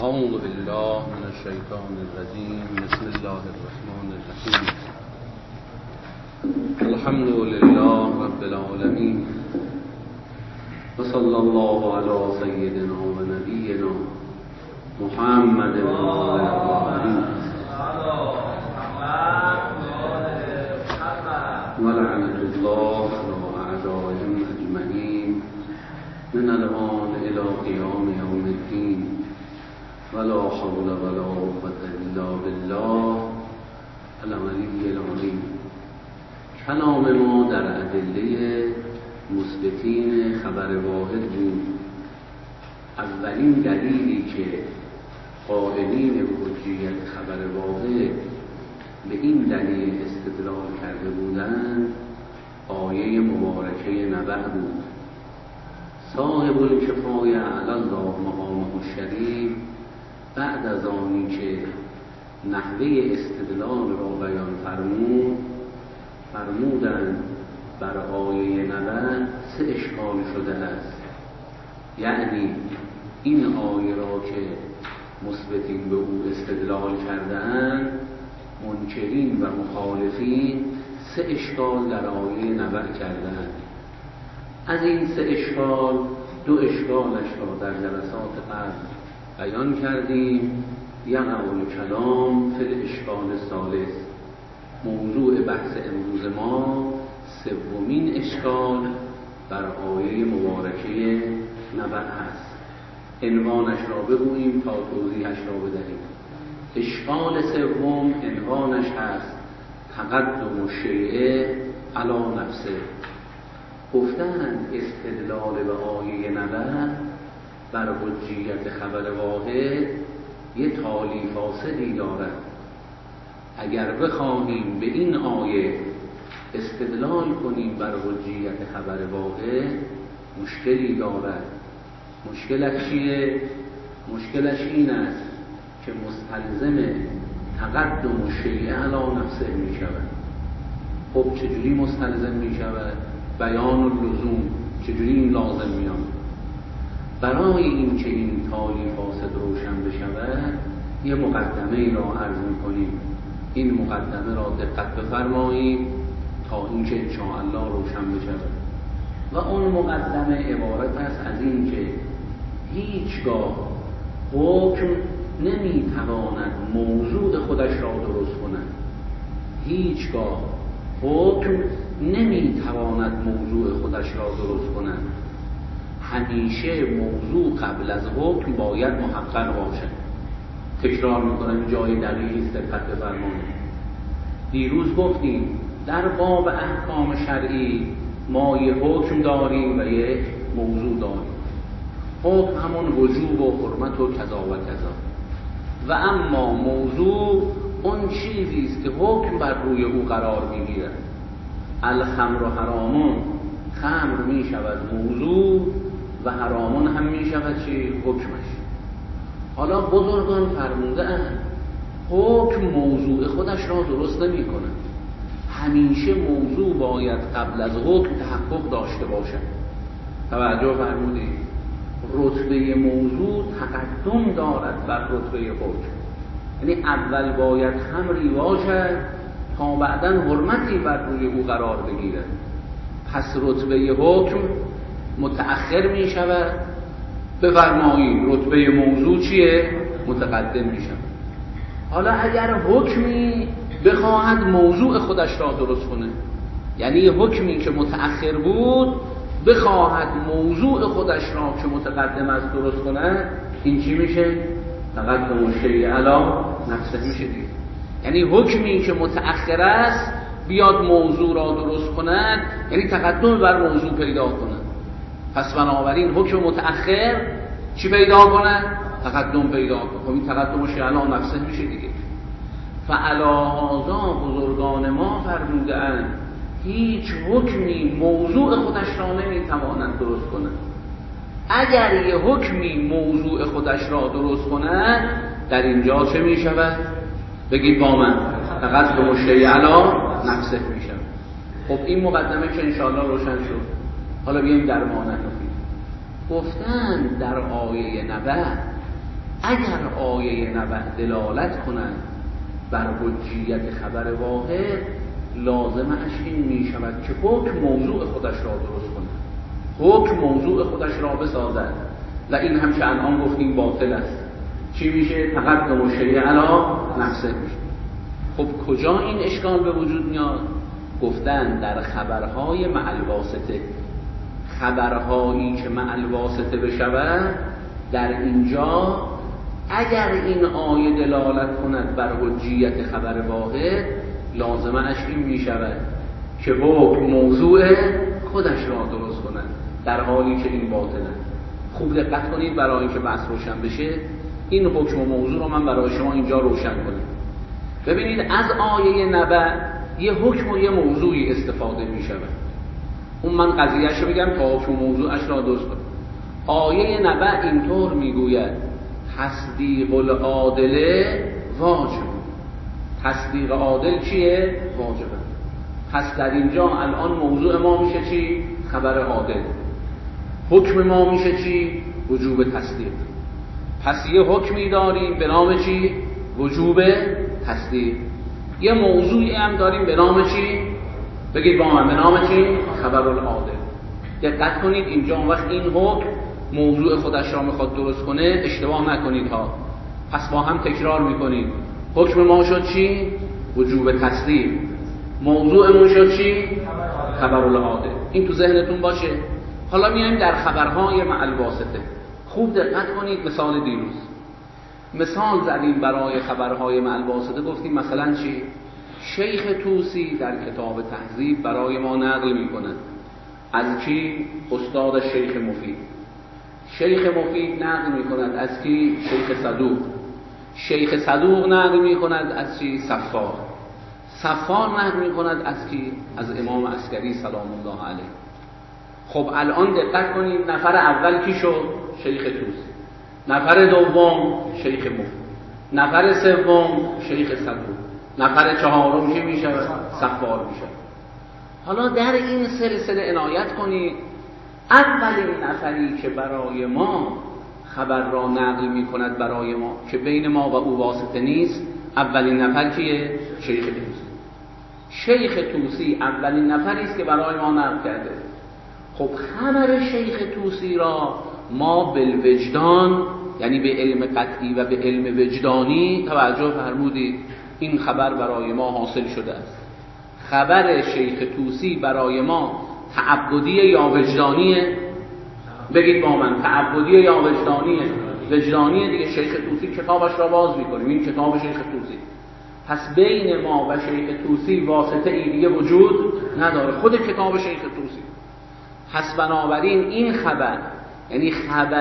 أعوذ بالله من الشيطان الرجيم. بسم الله الرحمن الرحيم. الحمد لله رب العالمين، وصلى الله على سيدنا ونبينا محمد وآله ولعنة الله على أعدائهم أجمعين من الآن إلى قيام يوم الدين، ولا حول ولا قوة إلا بالله العلي العظيم. کلام ما در ادله مثبتین خبر واحد بود. اولین دلیلی که قائلین به حجیت خبر واحد به این دلیل استدلال کرده بودند آیه مبارکه نبأ بود. صاحب الکفایه علی الله مقامه الشریف بعد از آنی که نحوه استدلال را بیان فرمودند بر آیه نبأ سه اشکال شده است. یعنی این آیه را که مثبتین به او استدلال کرده‌اند، منکرین و مخالفین سه اشکال در آیه نبأ کردند. از این سه اشکال دو اشکالش را در جلسات قبل بیان کردیم. یقع الکلام فی الاشکال الثالث. موضوع بحث امروز ما سومین اشکال بر آیه مبارکه نبأ هست. عنوانش را بگوییم تا توضیحش را بدهیم. اشکال سوم عنوانش هست تقدم الشیء علی نفسه. گفتند استدلال به آیه نبأ بر حجیت خبر واحد یه تالی فاسدی دارد. اگر بخواهیم به این آیه استدلال کنیم بر حجیت خبر واحد مشکلی دارد. مشکلش چیه؟ مشکلش این است که مستلزم تقدم الشیء علی نفسه می شود. خب چجوری مستلزم می شود؟ بیان اللزوم. چجوری این لازم میاد؟ برای این که این تالی فاسد روشن بشود یه مقدمه ای را عرض میکنیم. این مقدمه را دقت بفرمایید تا اینکه انشاءالله روشن بشود. و اون مقدمه عبارت است از این که هیچگاه حکم نمیتواند موضوع خودش را درست کند. هیچگاه حکم نمیتواند موضوع خودش را درست کند. همیشه موضوع قبل از حکم باید محقق باشد. تکرار میکنم، جای دلیلی است، دقت بفرمایید. دیروز گفتیم در باب احکام شرعی ما یک حکم داریم و یک موضوع داریم. حکم همون وجوب و حرمت و کذا و کذا، و اما موضوع اون چیزی است که حکم بر روی او قرار میگیرد. الخمر حرامون، خمر می شود موضوع و حرامون هم می شود چی؟ حکمش. حالا بزرگان فرموده اند حکم موضوع خودش را درست نمی کند. همیشه موضوع باید قبل از حکم تحقق داشته باشد. توجه فرمودید؟ رتبه موضوع تقدم دارد بر رتبه حکم. یعنی اول باید خمری باشد تا بعداً حرمتی بر روی او قرار بگیرد. پس رتبه حکم متأخر می شود. بفرمایید رتبه موضوع چیه؟ متقدم می شود. حالا اگر حکمی بخواهد موضوع خودش را درست کنه، یعنی حکمی که متأخر بود بخواهد موضوع خودش را که متقدم است درست کنه، این چی میشه؟ تقدم الشیء علی نفسه میشه دیگه. یعنی حکمی که متأخر است بیاد موضوع را درست کند، یعنی تقدم بر موضوع پیدا کند. پس بنابراین حکم متأخر چی پیدا کند؟ تقدم پیدا کند. خب این تقدم الشیء علی نفسه میشه دیگه. فعلی هذا بزرگان ما فرمودند هیچ حکمی موضوع خودش را نمیتواند درست کند. اگر یه حکمی موضوع خودش را درست کند در اینجا چه میشود؟ بگید با من. تقدم الشیء علی نفسه میشود. خب این مقدمه که انشاءالله روشن شد. حالا بیاییم در معنی گفتن در آیه نبأ اگر آیه نبع دلالت کنند بر حجیت خبر واحد، لازمش این می شود که حکم موضوع خودش را درست کند، حکم موضوع خودش را بسازد و این هم که الان گفتیم باطل است. چی میشه؟ تقدم الشیء علی نفسه میشه. خب کجا این اشکال به وجود میاد؟ گفتن در خبرهای مع الواسطه، خبرهایی که مع الواسطه بشود، در اینجا اگر این آیه دلالت کند بر حجیت خبر واحد، لازمش این می شود که حکم موضوع خودش را درست کند، در حالی که این باطل است. خوب دقت کنید برای اینکه بحث روشن بشه، این حکم و موضوع رو من برای شما اینجا روشن کنم. ببینید از آیه نبع یه حکم و یه موضوعی استفاده می شود. اون من قضیهش رو بگم تا حکم و موضوعش را درست کنم. آیه نبع اینطور میگوید تصدیق العادل واجب. تصدیق عادل چیه؟ واجبه. پس در اینجا الان موضوع ما میشه چی؟ خبر عادل. حکم ما میشه چی؟ وجوب تصدیق. پس یه حکمی داریم به نام چی؟ وجوب تصدیق. یه موضوعی هم داریم به نام چی؟ بگید با من، به نام چی؟ خبر العادل. دقت کنید اینجا اون وقت این حکم موضوع خودش را میخواد درست کنه، اشتباه نکنید ها. پس با هم تکرار میکنیم. حکم ما شد چی؟ وجوب تصدیق. موضوعمون شد چی؟ خبر العاده. این تو ذهنتون باشه. حالا میایم در خبرهای مع الواسطه. خوب دقت کنید. مثال دیروز مثال زدیم برای خبرهای مع الواسطه، گفتیم مثلا چی؟ شیخ طوسی در کتاب تهذیب برای ما نقل میکنه از کی؟ استاد شیخ مفید. شیخ مفید نقل میکند از کی؟ شیخ صدوق. شیخ صدوق نقل میکند از کی؟ صفار. صفار نقل میکند از کی؟ از امام عسکری سلام الله علیه. خب الان دقت کنید، نفر اول کی شد؟ شیخ طوسی. نفر دوم شیخ مفید. نفر سوم شیخ صدوق. نفر چهارم کی میشه؟ صفار میشه. حالا در این سلسله عنایت کنید، اولین نفری که برای ما خبر را نقل می کند برای ما که بین ما و او واسطه نیست، اولین نفر کیه؟ شیخ طوسی. شیخ طوسی اولین نفری است که برای ما نقل کرده. خب خبر شیخ طوسی را ما بالوجدان، یعنی به علم قطعی و به علم وجدانی توجه فرمودید، این خبر برای ما حاصل شده است. خبر شیخ طوسی برای ما تعبدی یا وجدانیه؟ بگید با من، تعبدی یا وجدانیه؟ وجدانیه دیگه. شیخ طوسی کتابش را باز میکنیم، این کتاب شیخ طوسی. پس بین ما و شیخ طوسی واسطه ای دیگه وجود نداره، خود کتاب شیخ طوسی. پس بنابراین این خبر، یعنی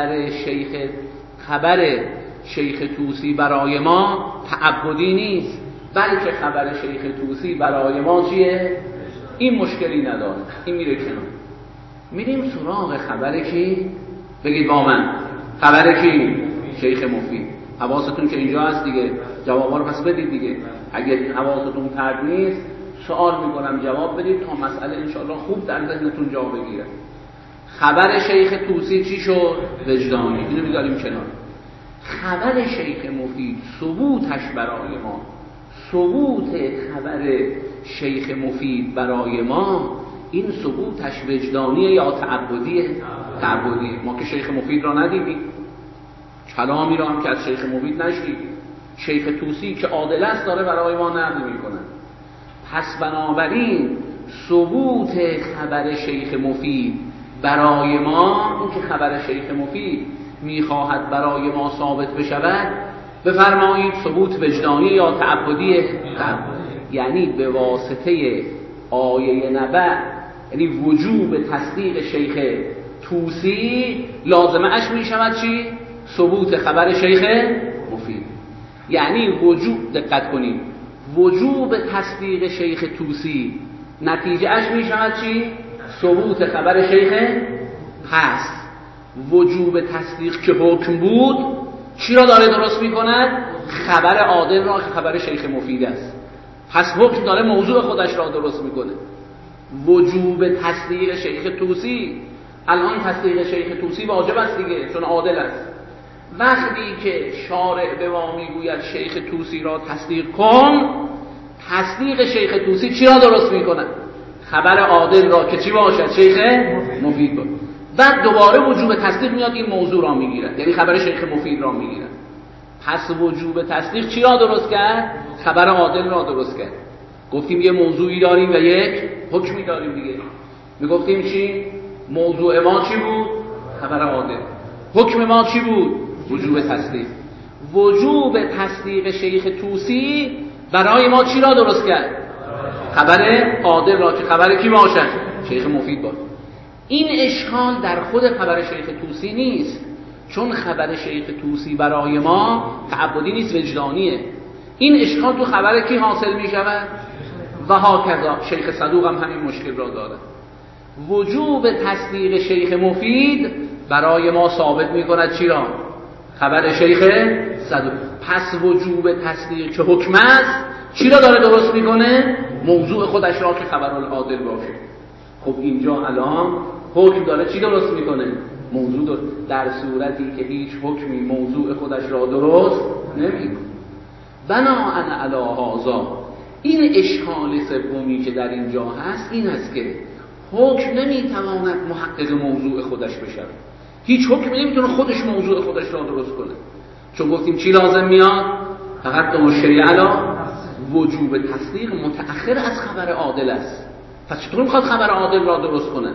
خبر شیخ طوسی برای ما تعبدی نیست، بلکه خبر شیخ طوسی برای ما چیه؟ این مشکلی نداره، این میره کنار. میریم سراغ خبر کی؟ بگید با من، خبر کی؟ شیخ مفید. حواستون که اینجا هست دیگه، جوابا رو پس بدید دیگه. اگه حواستون پرت نیست سوال میکنم جواب بدید تا مسئله انشاءالله خوب در ذهنتون جا بگیره. خبر شیخ طوسی چی شد؟ وجدانی. اینو میذاریم کنار. خبر شیخ مفید ثبوتش برای ما، ثبوت خبر شیخ مفید برای ما، این ثبوتش وجدانیه یا تعبدیه؟ تعبدیه. ما که شیخ مفید را ندیدیم، کلامی را هم که از شیخ مفید نشنیدیم. شیخ طوسی که عادل است داره برای ما نقل میکنه. پس بنابراین ثبوت خبر شیخ مفید برای ما، این که خبر شیخ مفید میخواهد برای ما ثابت بشود، بفرمایید ثبوت وجدانی یا تعبدیه؟ یعنی به واسطه آیه نبع، یعنی وجوب تصدیق شیخ طوسی لازمه اش می شود چی؟ ثبوت خبر شیخ مفید. یعنی وجوب، دقت کنید، وجوب تصدیق شیخ طوسی نتیجه اش می شود چی؟ ثبوت خبر شیخ. پس وجوب تصدیق که حکم بود چی را داره درست می کند؟ خبر عادل را که خبر شیخ مفید است. پس حکم داره موضوع خودش را درست میکنه. وجوب تصدیق شیخ طوسی، الان تصدیق شیخ طوسی واجب است دیگه، چون عادل است. وقتی که شارع به ما میگوید شیخ طوسی را تصدیق کن، تصدیق شیخ طوسی چی را درست میکنه؟ خبر عادل را که چی باشد؟ شیخ مفید باشه. بعد دوباره وجوب تصدیق میاد این موضوع را میگیرد، یعنی خبر شیخ مفید را میگیرد. پس وجوب تصدیق چی را درست کرد؟ خبر عادل را درست کرد. گفتیم یه موضوعی داریم و یک حکمی داریم دیگه. میگفتیم چی؟ موضوع ما چی بود؟ خبر عادل. حکم ما چی بود؟ وجوب تصدیق. وجوب تصدیق شیخ طوسی برای ما چی را درست کرد؟ خبر عادل را که خبر کی باشد؟ شیخ مفید باشد. این اشکال در خود خبر شیخ طوسی نیست، چون خبر شیخ طوسی برای ما تعبدی نیست، وجدانیه. این اشکال تو خبر کی حاصل می شود؟ و هاکذا شیخ صدوق هم همین مشکل را داره. وجوب تصدیق شیخ مفید برای ما ثابت می کند چی را؟ خبر شیخ صدوق. پس وجوب تصدیق که حکم است چی را داره درست می کنه؟ موضوع خودش را که خبر العادل باشه. خب اینجا الان حکم داره چی درست می کنه؟ موضوع درست. در صورتی که هیچ حکمی موضوع خودش را درست نمی کنه. بناءً علی هذا این اشکال سومی که در اینجا هست این است که حکم نمیتواند محقق موضوع خودش بشه. هیچ حکمی نمیتونه خودش موضوع خودش را درست کنه. چون گفتیم چی لازم میاد؟ فقط مشتری علی وجوب تصدیق متأخر از خبر عادل است. پس چطور میخواد خبر عادل را درست کنه؟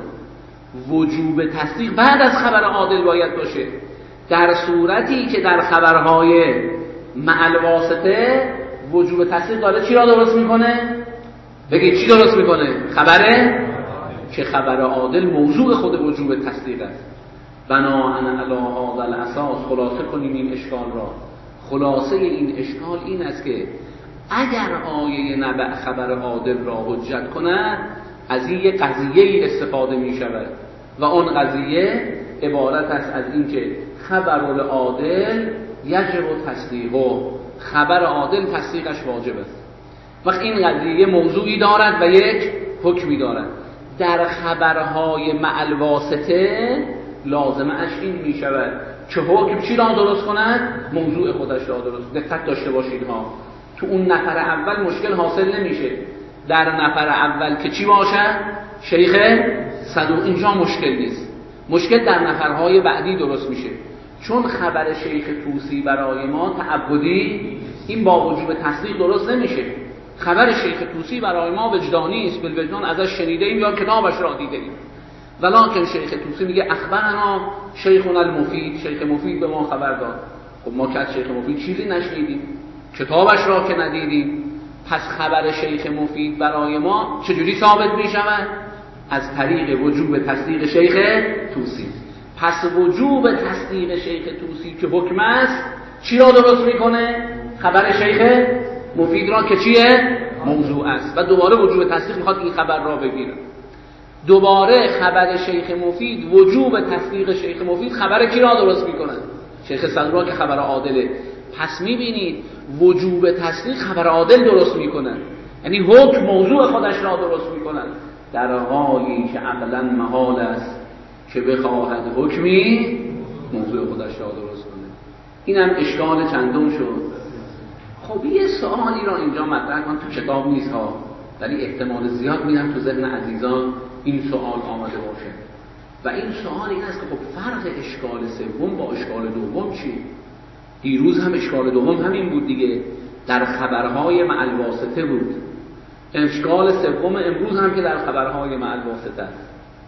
وجوب تصدیق بعد از خبر عادل باید باشه. در صورتی که در خبرهای مع الواسطه وجوب تصدیق داره چی را درست میکنه؟ بگید چی درست میکنه؟ خبره که خبر عادل موضوع خود وجوب تصدیق است. بناءً علی هذا الاساس خلاصه کنیم این اشکال را. خلاصه این اشکال این است که اگر آیه نبأ خبر عادل را حجت کند، از این یک قضیه استفاده می شود و اون قضیه عبارت است از این که خبر العادل یجب تصدیقه، خبر عادل تصدیقش واجب است. وقت این قضیه موضوعی دارد و یک حکمی دارد. در خبرهای مع الواسطه لازمه اش این می شود که حکم چی را درست کند؟ موضوع خودش را درست. دقت داشته باشید ها، تو اون نفر اول مشکل حاصل نمیشه. در نفر اول که چی باشد؟ شیخ صدوق، اینجا مشکل نیست. مشکل در نفرهای بعدی درست میشه، چون خبر شیخ طوسی برای ما تعبدی، این با وجوب تصدیق درست نمیشه. خبر شیخ طوسی برای ما وجدانی است، بالوجدان ازش شنیده ایم یا کتابش را دیده ایم. ولکن شیخ طوسی میگه اخبرنا شیخنا المفید، شیخ مفید به ما خبر داد. خب ما که از شیخ مفید چیزی نشنیدیم، کتابش را که ندیدیم. پس خبر شیخ مفید برای ما چجوری ثابت می شود؟ از طریق وجوب تصدیق شیخ طوسی. پس وجوب تصدیق شیخ طوسی که حکم است چی را درست میکنه؟ خبر شیخ مفید را که چیه؟ موضوع است. و دوباره وجوب تصدیق میخواد این خبر را بگیره. دوباره خبر شیخ مفید، وجوب تصدیق شیخ مفید خبر کی را درست میکنه؟ شیخ صدوق را که خبر عادله. پس میبینید وجوب تصدیق خبر عادل درست میکنن، یعنی حکم موضوع خودش را درست میکنن، در حالی که عقلا محال است که بخواهد حکمی موضوع خودش را درست کنه. اینم اشکال چندم شد. خب یه سوالی را اینجا مطرح کنم، تو کتاب نیست ها، ولی احتمال زیاد میدم تو ذهن عزیزان این سوال آمده باشه. و این سوال این است که خب فرق اشکال سوم با اشکال دوم چی؟ دیروز هم اشکال دوم همین بود دیگه، در خبرهای مع الواسطه بود. اشکال سوم امروز هم که در خبرهای مع الواسطه است.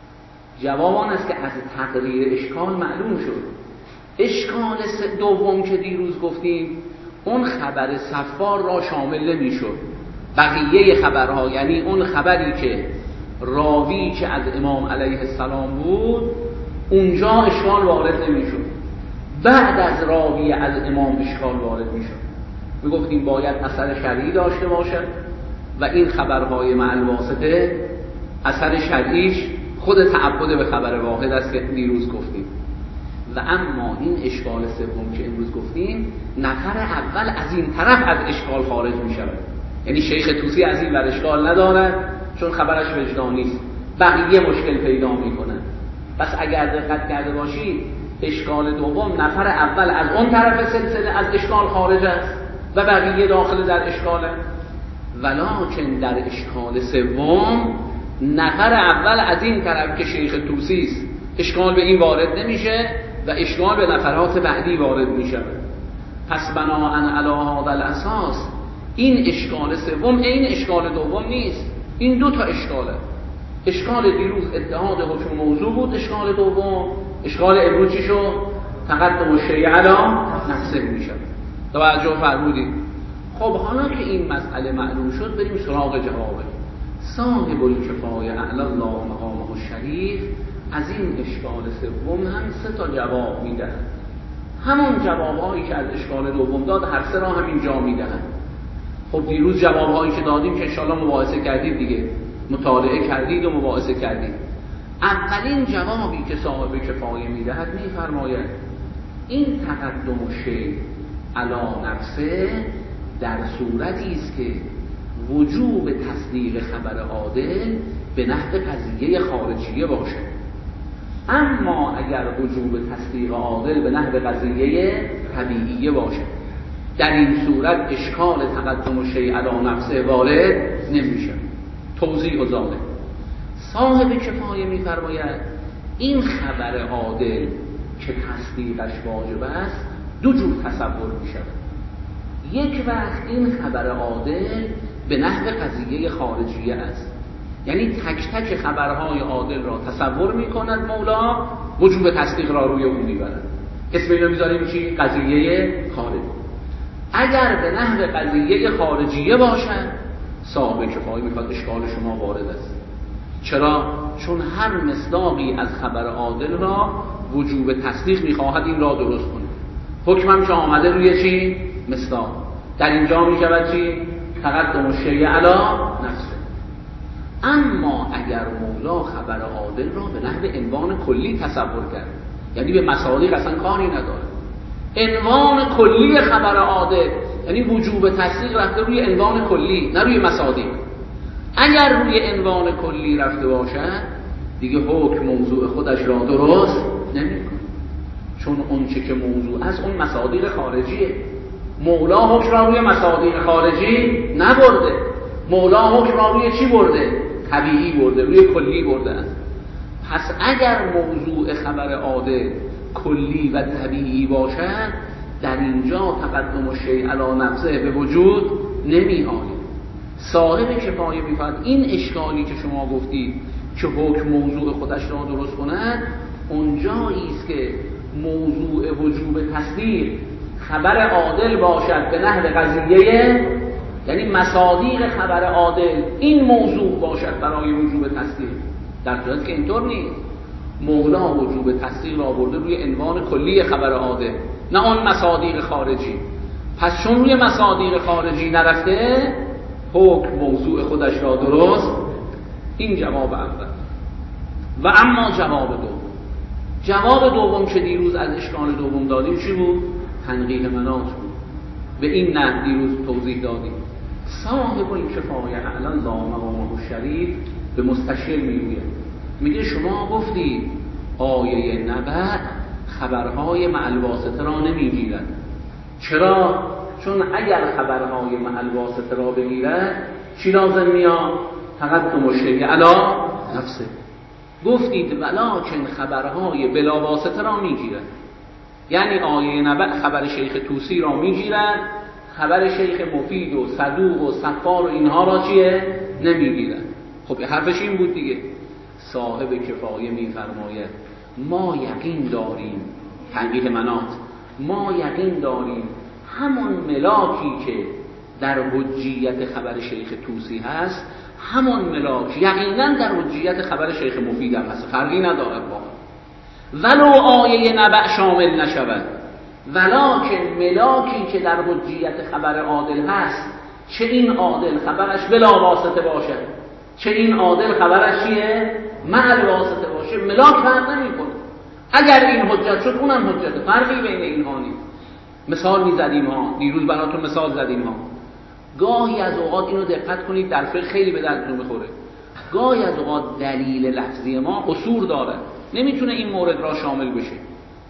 جواب آن است که از تقریر اشکال معلوم شد. اشکال دوم که دیروز گفتیم اون خبر صفار را شامل نمی‌شد. بقیه خبرها، یعنی اون خبری که راوی که از امام علیه السلام بود اونجا اشکال وارد نمی‌شد. بعد از راوی از امام اشکال وارد میشد. میگفتیم باید اثر شرعی داشته باشد و این خبرهای مع الواسطه اثر شرعیش خود تعبد به خبر واحد است که دیروز گفتیم. و اما این اشکال سوم که امروز گفتیم، نفر اول از این طرف از اشکال خارج میشود. یعنی شیخ طوسی از این ور اشکال ندارد چون خبرش وجدانی است، بقیه مشکل پیدا میکنن. پس اگر دقت کرده باشید اشکال دوم نفر اول از اون طرف سلسله از اشکال خارج است و بقیه داخل در اشکاله. ولکن در اشکال سوم نفر اول از این طرف که شیخ طوسی است اشکال به این وارد نمیشه و اشکال به نفرات بعدی وارد میشه. پس بناهن علی هذا الاساس این اشکال سوم این اشکال دوم نیست، این دو تا اشکاله. اشکال دیروز اتحاد حکم موضوع بود، اشکال دوم اشکال امروز چی شد؟ تقدم الشیء علی نفسه میشه. توجه فرمودید؟ خب حالا که این مسئله معلوم شد بریم سراغ جوابه. صاحب الکفایه اعلی الله مقامه الشریف از این اشکال سوم هم 3 تا جواب میدن. همون جوابهایی که از اشکال دوم داد هر 3 را هم اینجا میدن. خب دیروز جوابهایی که دادیم که انشاءالله مباحثه کردید دیگه، مطالعه کردید و مباحثه کردید. اولین جوابی که صاحب کفایه میدهد میفرماید این تقدم الشیء علی نفسه در صورتی است که وجوب تصدیق خبر عادل به نحو قضیه خارجیه باشه. اما اگر وجوب تصدیق عادل به نحو قضیه طبیعیه باشه، در این صورت اشکال تقدم الشیء علی نفسه وارد نمیشه. توضیح و ذالک صاحب کفایه میفرماید این خبر عادل که تصدیقش واجب است 2 جور تصور میشه. یک وقت این خبر عادل به نحو قضیه خارجیه است، یعنی تک تک خبرهای عادل را تصور میکند مولا، وجوب تصدیق را روی اون میبرد. اسم اینو میذاریم چی؟ قضیه خارجی. اگر به نحو قضیه خارجیه باشد صاحب کفایه میخواد اشکال شما وارد است. چرا؟ چون هر مصداقی از خبر عادل را وجوب تصدیق میخواهد این را درست کنه. حکمم که آمده روی چی؟ مصداق. در اینجا میشود چی؟ تقدم الشیء علی نفسه. اما اگر مولا خبر عادل را به نحو عنوان کلی تصور کرد، یعنی به مصادیق اصلا کاری نداره، عنوان کلی خبر عادل یعنی وجوب تصدیق رفته روی عنوان کلی نه روی مصادیق. اگر روی عنوان کلی رفته باشد دیگه حکم موضوع خودش را درست نمی‌کنه، چون اون چه که موضوع از اون مصادیق خارجیه. مولا حکم را روی مصادیق خارجی نبرده، مولا حکم را روی چی برده؟ طبیعی برده، روی کلی برده است. پس اگر موضوع خبر عادل کلی و طبیعی باشد در اینجا تقدم الشیء علی نفسه به وجود نمی آید. صاحب کفایه می‌فرماید این اشکالی که شما گفتید که حکم موضوع خودش را درست کند اونجایی است که موضوع وجوب تصدیق خبر عادل باشد به نحو قضیه، یعنی مصادیق خبر عادل این موضوع باشد برای وجوب تصدیق. در صورتی که اینطور نیست، مولا وجوب تصدیق را برده روی عنوان کلی خبر عادل نه اون مصادیق خارجی. پس چون روی مصادیق خارجی نرفته حکم موضوع خودش را درست. این جواب اول. و اما جواب دوم که دیروز از اشکال دوم دادیم چی بود؟ تنقیح مناط بود. به این نه دیروز توضیح دادیم. صاحب الکفایه اعلی الله مقامه الشریف به مستشکل میگه شما گفتید آیه نبأ خبرهای مع الواسطه را نمیگیرد. چرا؟ چون اگر خبرهای مع الواسطه را بگیرد چی لازم میاد؟ تقدم الشیء علی نفسه. گفتید ولکن خبرهای بلا واسطه را میگیرد، یعنی آیه نبأ خبر شیخ طوسی را میگیرد، خبر شیخ مفید و صدوق و صفار و اینها را چیه؟ نمیگیرد. خب حرفش این بود دیگه. صاحب کفایه میفرماید ما یقین داریم، تنقیح مناط، ما یقین داریم همون ملاکی که در حجیت خبر شیخ طوسی هست همون ملاک یقینا در حجیت خبر شیخ مفید هم هست، فرقی نداره با ولو آیه نبأ شامل نشود. ولکن ملاکی که در حجیت خبر عادل هست، چه این عادل خبرش بلا واسطه باشد چه این عادل خبرش چیه؟ مع الواسطه باشه، ملاک فرق نمی‌کنه. اگر این حجت شد اونم حجته، فرقی بین اینها نیست. مثال می‌زدیم ها، دیروز براتون مثال زدیم ها. گاهی از اوقات اینو دقت کنید در فقه خیلی به دردتون می‌خوره. گاهی از اوقات دلیل لفظی ما قصور داره، نمیتونه این مورد را شامل بشه.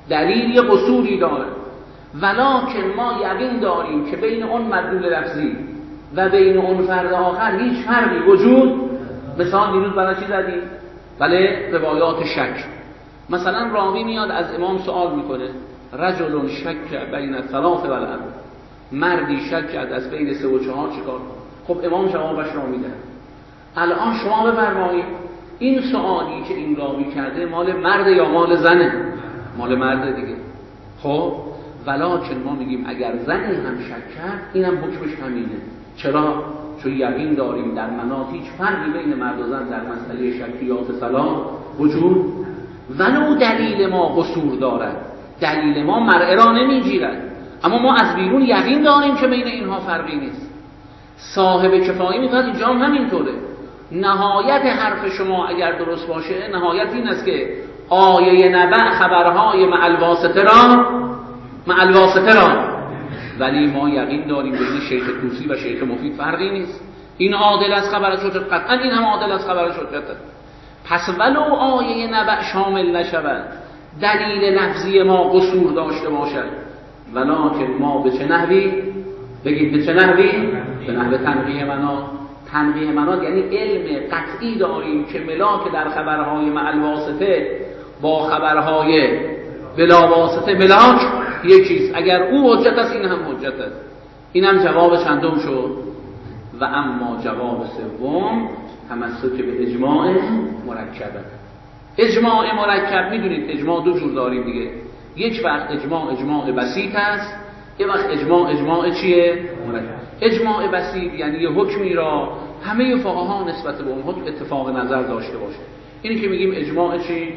دلیل یه قصوری داره، ولکن ما یقین داریم که بین اون مدلول لفظی و بین اون فرد آخر هیچ فرقی وجود. مثلا دیروز برای چی زدیم؟ بله، روایات شک. مثلا راوی میاد از امام سوال میکنه رجل شک بین الثلاث و الاربع، مردی شک کرد از بین 3 و 4 چیکار کنه؟ خب امام جوابش رو میده. الان شما بفرمایید این سوالی که این راوی کرده مال مرد یا مال زنه؟ مال مرد دیگه. خب ولکن ما میگیم اگر زنی هم شک کرد اینم حکمش همینه. چرا؟ چون یقین داریم در مناط هیچ فرقی بین مرد و زن در مسئله شکیات صلاح وجود، ولو دلیل ما قصور دارد، دلیل ما مرء را نمیگیرد، اما ما از بیرون یقین داریم که بین اینها فرقی نیست. صاحب کفایی میگه اینجا هم همینطوره. نهایت حرف شما اگر درست باشه، نهایت این است که آیه نبع خبرهای مع الواسطه را، ولی ما یقین داریم بین شیخ طوسی و شیخ مفید فرقی نیست. این عادل از خبرش حجت، قطعا این هم عادل از خبرش حجت. پس ولو آیه نبع شامل نشود، دلیل لفظی ما قصور داشته باشد، ولکن ما به چه نحوی؟ بگید به چه نحوی؟ به نحو تنقیح مناط. تنقیح مناط یعنی علم قطعی داریم که ملاک در خبرهای مع الواسطه با خبرهای بلا واسطه ملاک یکیست. اگر او حجت است این هم حجت است. این هم جواب چندم شد. و اما جواب سوم تمسک به اجماع مرکبه. اجماع مرکب میدونید اجماع 2 جور داریم دیگه. یک وقت اجماع بسیط است، یک وقت اجماع چیه؟ مرکب. اجماع بسیط یعنی یه حکمی را همه فقها نسبت به اون حکم اتفاق نظر داشته باشه. اینی که میگیم اجماع چی؟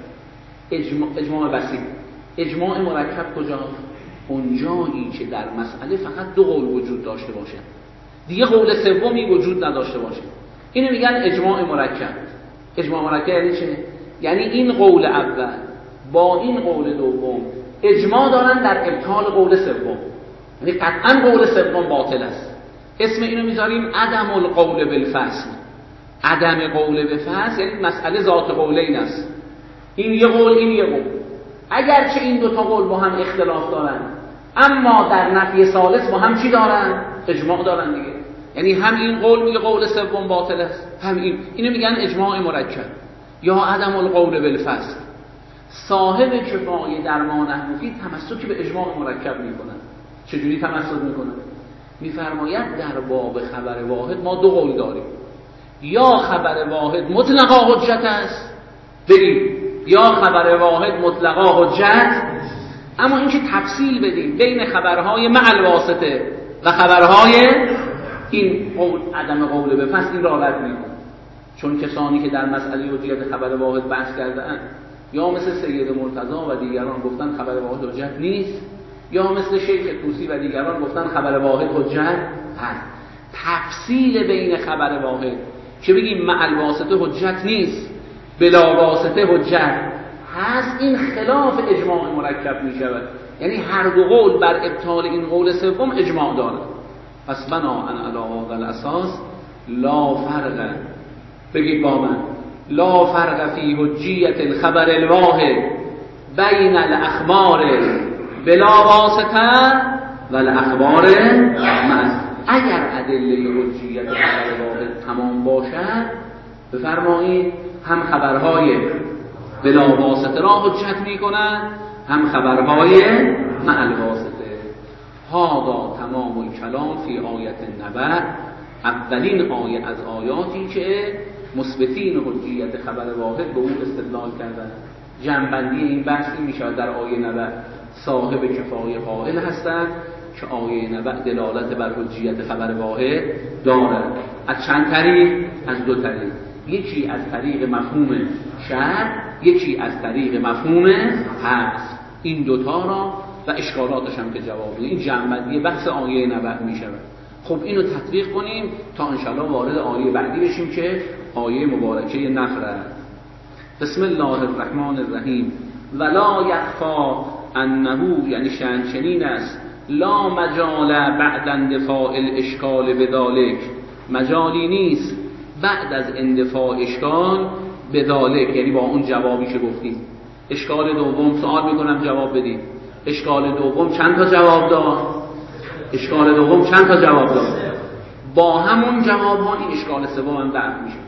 مرکب. اجماع بسیط. اجماع مرکب کجاست؟ اونجایی که در مسئله فقط 2 قول وجود داشته باشه، دیگه قول سومی وجود نداشته باشه. اینو میگن اجماع مرکب. اجماع مرکب یعنی چه؟ یعنی این قول اول با این قول دوم اجماع دارن در ابطال قول سوم، یعنی قطعا قول سوم باطل است. اسم اینو میذاریم عدم القول بالفصل. عدم قول به فصل یعنی مسئله ذات قولین است. این یه قول، این یه قول. اگرچه این 2 تا قول با هم اختلاف دارن، اما در نفی ثالث با هم چی دارن؟ اجماع دارن دیگه. یعنی هم این قول میگه قول سوم باطل است، هم اینو میگن اجماع مرکب یا عدم القول بالفصل. صاحب کفایه در ما نحوی تمسک به اجماع مرکب میکنن. چجوری تمسک میکنن؟ میفرماید در باب خبر واحد ما 2 قول داریم، یا خبر واحد مطلقا حجت است، بگیم یا خبر واحد مطلقا حجت، اما اینکه تفصیل بدیم بین خبرهای مع الواسطه و خبرهای این قول عدم قول به فصل، این را رد میکنه. چون کسانی که در مسئله حجیت خبر واحد بحث کردن، یا مثل سید مرتضی و دیگران گفتن خبر واحد حجت نیست، یا مثل شیخ طوسی و دیگران گفتن خبر واحد حجت هست. تفصیل بین خبر واحد که بگیم مع الواسطه حجت نیست، بلا واسطه حجت هست، این خلاف اجماع مرکب می شود. یعنی هر 2 قول بر ابطال این قول سوم اجماع دارد. پس بناءً علی هذا الاساس لا فرق، بگید با من، لا فرق فی حجیت الخبر الواحد بین الاخبار بلا واسطه و الاخبار مع. اگر ادله حجیت خبر واحد تمام باشد، بفرمایید هم خبرهای بلا واسطه را حجت میکنند، هم خبرهای مع الواسطه. هذا تمام الکلام فی آیت النبع. اولین آیه از آیاتی که مثبتین حجیت خبر واحد به او استدلال کردند. جمع‌بندی این بحث این میشه در آیه نبع صاحب کفایه قائل هستند که آیه نبع دلالت بر حجیت خبر واحد دارد. از چند طریق؟ از 2 طریق. یکی از طریق مفهوم شرع، یکی از طریق مفهوم حذف. این 2 تا را و اشکالاتش هم که جواب میده. این جمع‌بندی بحث آیه نبع میشه. خب اینو تطبیق کنیم تا انشالله وارد آیه بعدی بشیم که آیه مبارکه نفر است. بسم الله الرحمن الرحیم. ولا یخفا انه، یعنی چنین است، لا مجال بعد اندفاع الاشکال بذالک، مجالی نیست بعد از اندفاع اشکال بذالک، یعنی با اون جوابی که گفتیم. اشکال دوم سوال میکنم جواب بدید. اشکال دوم چند تا جواب داد؟ اشکال دوم چند تا جواب داد؟ با همون جواب ها این اشکال سوم هم درک میشه.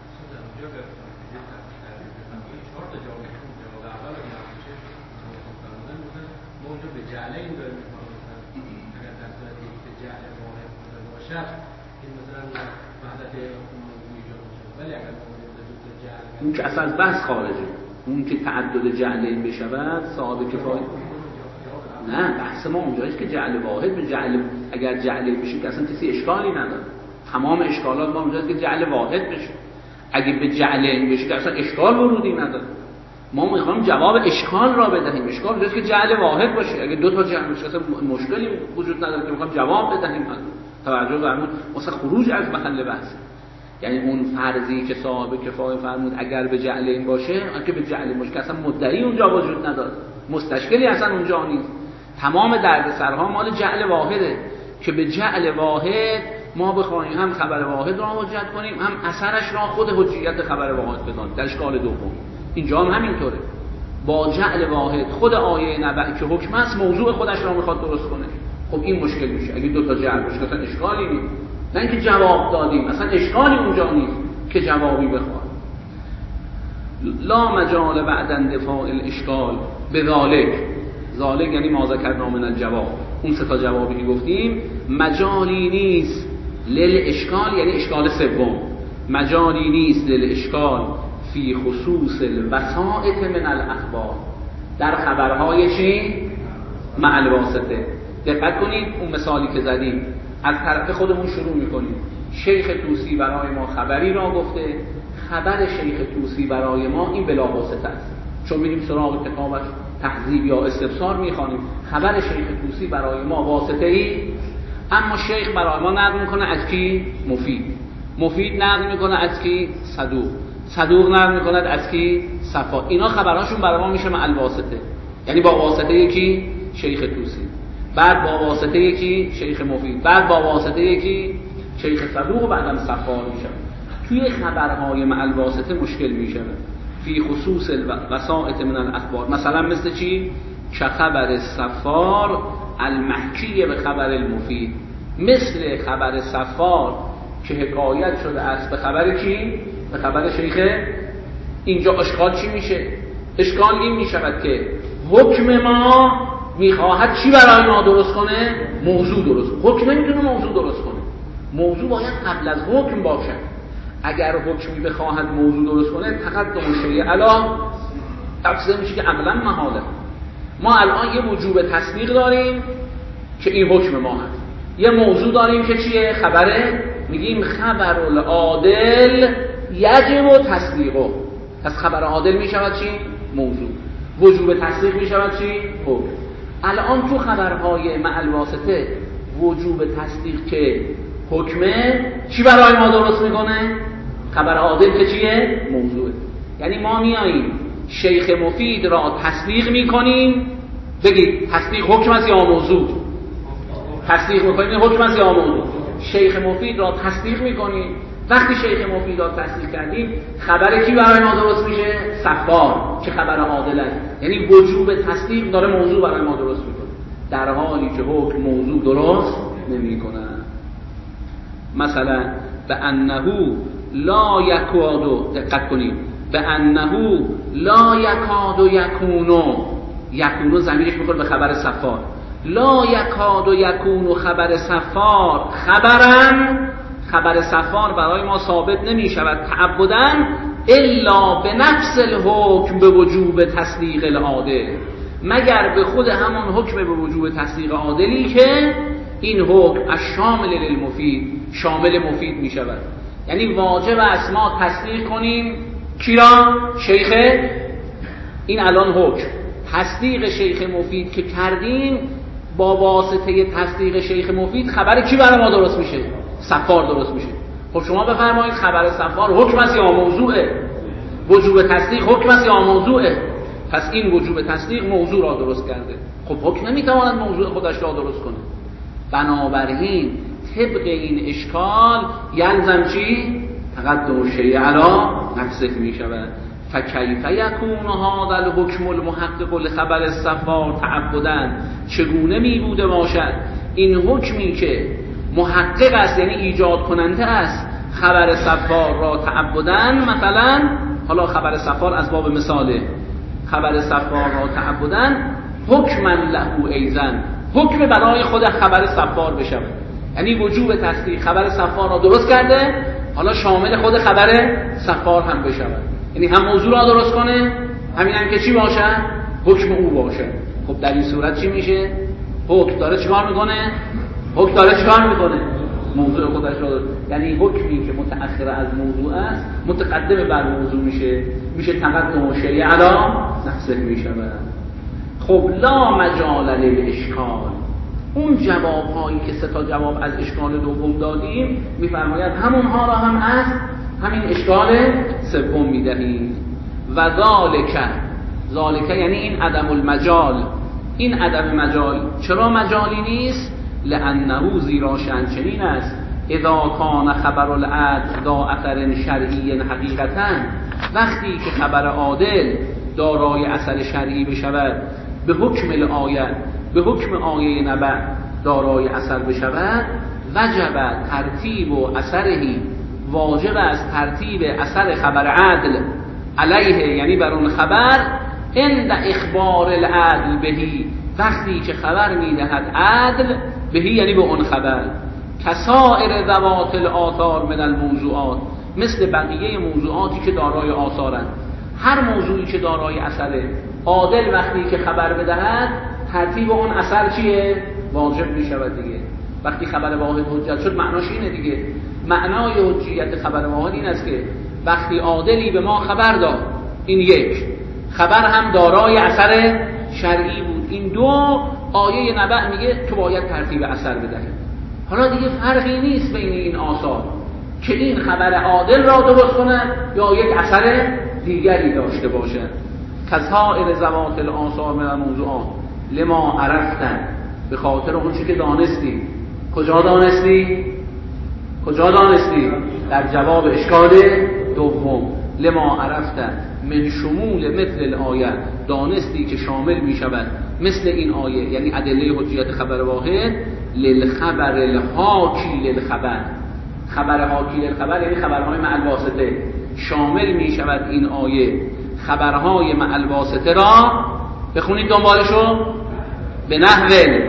اون که اصلا از بحث خارجه، اون که تعدد جعلین بشود صاحب کفایه. نه بحث ما اونجاییست که جعل واحد به جعل، اگر جعلین بشه که اصلا کسی اشکالی نداره. تمام اشکالات ما اونجاییست که جعل واحد بشه. اگه به جعلین بشه که اصلا اشکال ورودی نداره. ما میخوایم جواب اشکال را بدهیم. اشکال اونجاییست که جعل واحد باشه. اگه دو تا جعل باشه اصلا مشکلی وجود نداره که میخوایم جواب بدهیم. توجه فرمود واسه خروج از محل بحث. یعنی اون فرضی که صاحب کفایه فرمود اگر به جعلین باشه، اگه به جعلین باشه که اصلا مدعی اونجا وجود نداره، مستشکلی اصلا اونجا نیست. تمام دردسرها مال جعل واحده که به جعل واحد ما بخوایم هم خبر واحد را حجت کنیم، هم اثرش را خود حجیت خبر واحد بدانیم. در اشکال دوم اینجا هم همینطوره. با جعل واحد خود آیه نبأ که حکم است موضوع خودش را میخواد درست کنه. خب این مشکل میشه اگه دو تا جعل باشه، اصلا اشکالی نیست. نه اینکه جواب دادیم، اصلا اشکالی اونجا نیست که جوابی بخواد. لا مجال بعد اندفاع الاشکال بذالک، ذالک یعنی ما ذکرنا من الجواب، اون سه تا جوابی که گفتیم مجالی نیست للاشکال، یعنی اشکال سوم، مجالی نیست للاشکال فی خصوص الوسائط من الاخبار، در خبرهای چی؟ مع الواسطه. دقت کنید اون مثالی که زدیم از طرف خودمون شروع میکنیم. شیخ طوسی برای ما خبری را گفته، خبر شیخ طوسی برای ما این بلا واسطه است، چون میریم سراغ کتابش تهذیب یا استفسار میخوانیم. خبر شیخ طوسی برای ما واسطه ای، اما شیخ برای ما نقل میکنه از کی؟ مفید. مفید نقل میکنه از کی؟ صدوق. صدوق نقل میکنه از کی؟ صفا. اینا خبراشون برای ما میشه مع الواسطه، یعنی با واسطه یکی شیخ طوسی، بعد با واسطه یکی شیخ مفید، بعد با واسطه یکی شیخ صدوق و بعدم صفا میشه. توی خبرهای مع الواسطه مشکل میشه فی خصوص الوسائط من الاخبار. مثلا مثل چی؟ که خبر صفار المحکی به خبر المفید، مثل خبر صفار که حکایت شده است به خبر کی؟ به خبر شیخ. اینجا اشکال چی میشه؟ اشکال این میشود که حکم ما میخواهد چی برای ما درست کنه؟ موضوع درست کنه. حکم نمیتونه موضوع درست کنه. موضوع باید قبل از حکم باشه. اگر حکمی بخواهد موضوع درست کنه تقدم شیء علی تفسیر میشه که عملا محاله. ما الان یه وجوب تصدیق داریم که این حکم ما هست، یه موضوع داریم که چیه؟ خبره. میگیم خبر العادل یجب تصدیقه. پس خبر عادل میشود چی؟ موضوع. وجوب تصدیق میشود چی؟ حکم. الان تو خبرهای مع الواسطه وجوب تصدیق که حکمه چی برای ما درست میکنه؟ خبر عادل که چیه؟ موضوعه. یعنی ما میاییم شیخ مفید را تصدیق میکنیم. بگید تصدیق حکم است یا موضوع؟ تصدیق میکنیم حکم است یا موضوع؟ شیخ مفید را تصدیق میکنیم. وقتی شیخ مفید را تصدیق کردیم خبر کی برای ما درست میشه؟ صفار که خبر عادل است. یعنی وجوب تصدیق داره موضوع برای ما درست میکنه، در حالی که حکم موضوع درست نمیکنه. مثلا به انه لا یکاد، دقت کنید، به انه لا یکاد یکونو ضمیرش میخوره به خبر صفار. لا یکاد یکونو خبر صفار خبرن، خبر صفار برای ما ثابت نمی شود تعبدن الا به نفس الحکم به وجوب تصدیق العادل، مگر به خود همان حکم به وجوب تصدیق عادلی که این حکم از شامل للمفید شامل مفید می شود. یعنی واجب است ما تصدیق کنیم کی را؟ شیخ. این الان حکم تصدیق شیخ مفید که کردیم، با واسطه تصدیق شیخ مفید خبر کی برای ما درست میشه؟ صفار درست میشه. خب شما بفرمایید خبر صفار حکم است یا موضوعه؟ وجوب تصدیق حکم است یا موضوعه؟ پس این وجوب تصدیق موضوع را درست کرده. خب حکم نمیتواند موضوع خودش را درست کنه. بنابراین طبق این اشکال یلزم چی؟ تقدم شیء علی نفسه می شود. فکیف یکون هذا الحکم المحقق لخبر الصفار تعبدا، چگونه می بوده باشد این حکمی که محقق است یعنی ایجاد کننده است خبر صفار را تعبدا. مثلا حالا خبر صفار از باب مثاله، خبر صفار را تعبدا حکما له ایضا، حکم برای خود خبر صفار بشه، یعنی وجوب تصدیق خبر صفار را درست کرده، حالا شامل خود خبر صفار هم بشه، یعنی هم موضوع را درست کنه، همین هم که چی باشه؟ حکم او باشه. خب در این صورت چی میشه؟ حکم داره چیکار میکنه؟ حکم داره چیکار میکنه؟ موضوع خودش را، یعنی حکمی که متأخر از موضوع است متقدم بر موضوع میشه تقدم شیء علی نفسه میشه. خب لا مجال للاشکال، اون جوابهایی که 3 تا جواب از اشکال دوم دادیم میفرماید همونها را هم از همین اشکال سوم میدهیم. و ذالک یعنی این عدم المجال، این عدم مجال چرا مجالی نیست؟ لانه زیرا شأن چنین است اذا کان خبر العدل ذا اثر شرعی حقیقتا، وقتی که خبر عادل دارای اثر شرعی بشود، به حکم الآیه، به حکم آیه نبع دارای اثر بشود، وجب ترتیب و اثرهی، واجب است ترتیب اثر خبر عدل علیه یعنی بر اون خبر، عند اخبار العدل بهی، وقتی که خبر میدهد عدل بهی یعنی به اون خبر، کسائر ذوات الآثار من الموضوعات، مثل بقیه موضوعاتی که دارای آثارند. هر موضوعی که دارای اثره، عادل وقتی که خبر بدهد ترتیب اون اثر چیه؟ واجب می شود دیگه. وقتی خبر واحد حجت شد معناش اینه دیگه، معنای حجیت خبر واحد این است که وقتی عادلی به ما خبر داد، این یک خبر هم دارای اثر شرعی بود، این دو آیه نبع میگه تو باید ترتیب اثر بدهی. حالا دیگه فرقی نیست بین این آثار که این خبر عادل را درست کنه یا یک اثر دیگری داشته باشه. کسائر ذوات الآثار من الموضوعات لما عرفتن، به خاطر اون چیزی که دانستی. کجا دانستی؟ در جواب اشکال دوم. لما عرفتن من شمول مثل الآیه، دانستی که شامل می شود مثل این آیه، یعنی ادله حجیت خبر واحد، للخبر الحاکی للخبر، خبر حاکی للخبر یعنی خبرهای مع الواسطه، شامل می شود این آیه خبرهای مع الواسطه را، بخونید دنبالشو، به نحو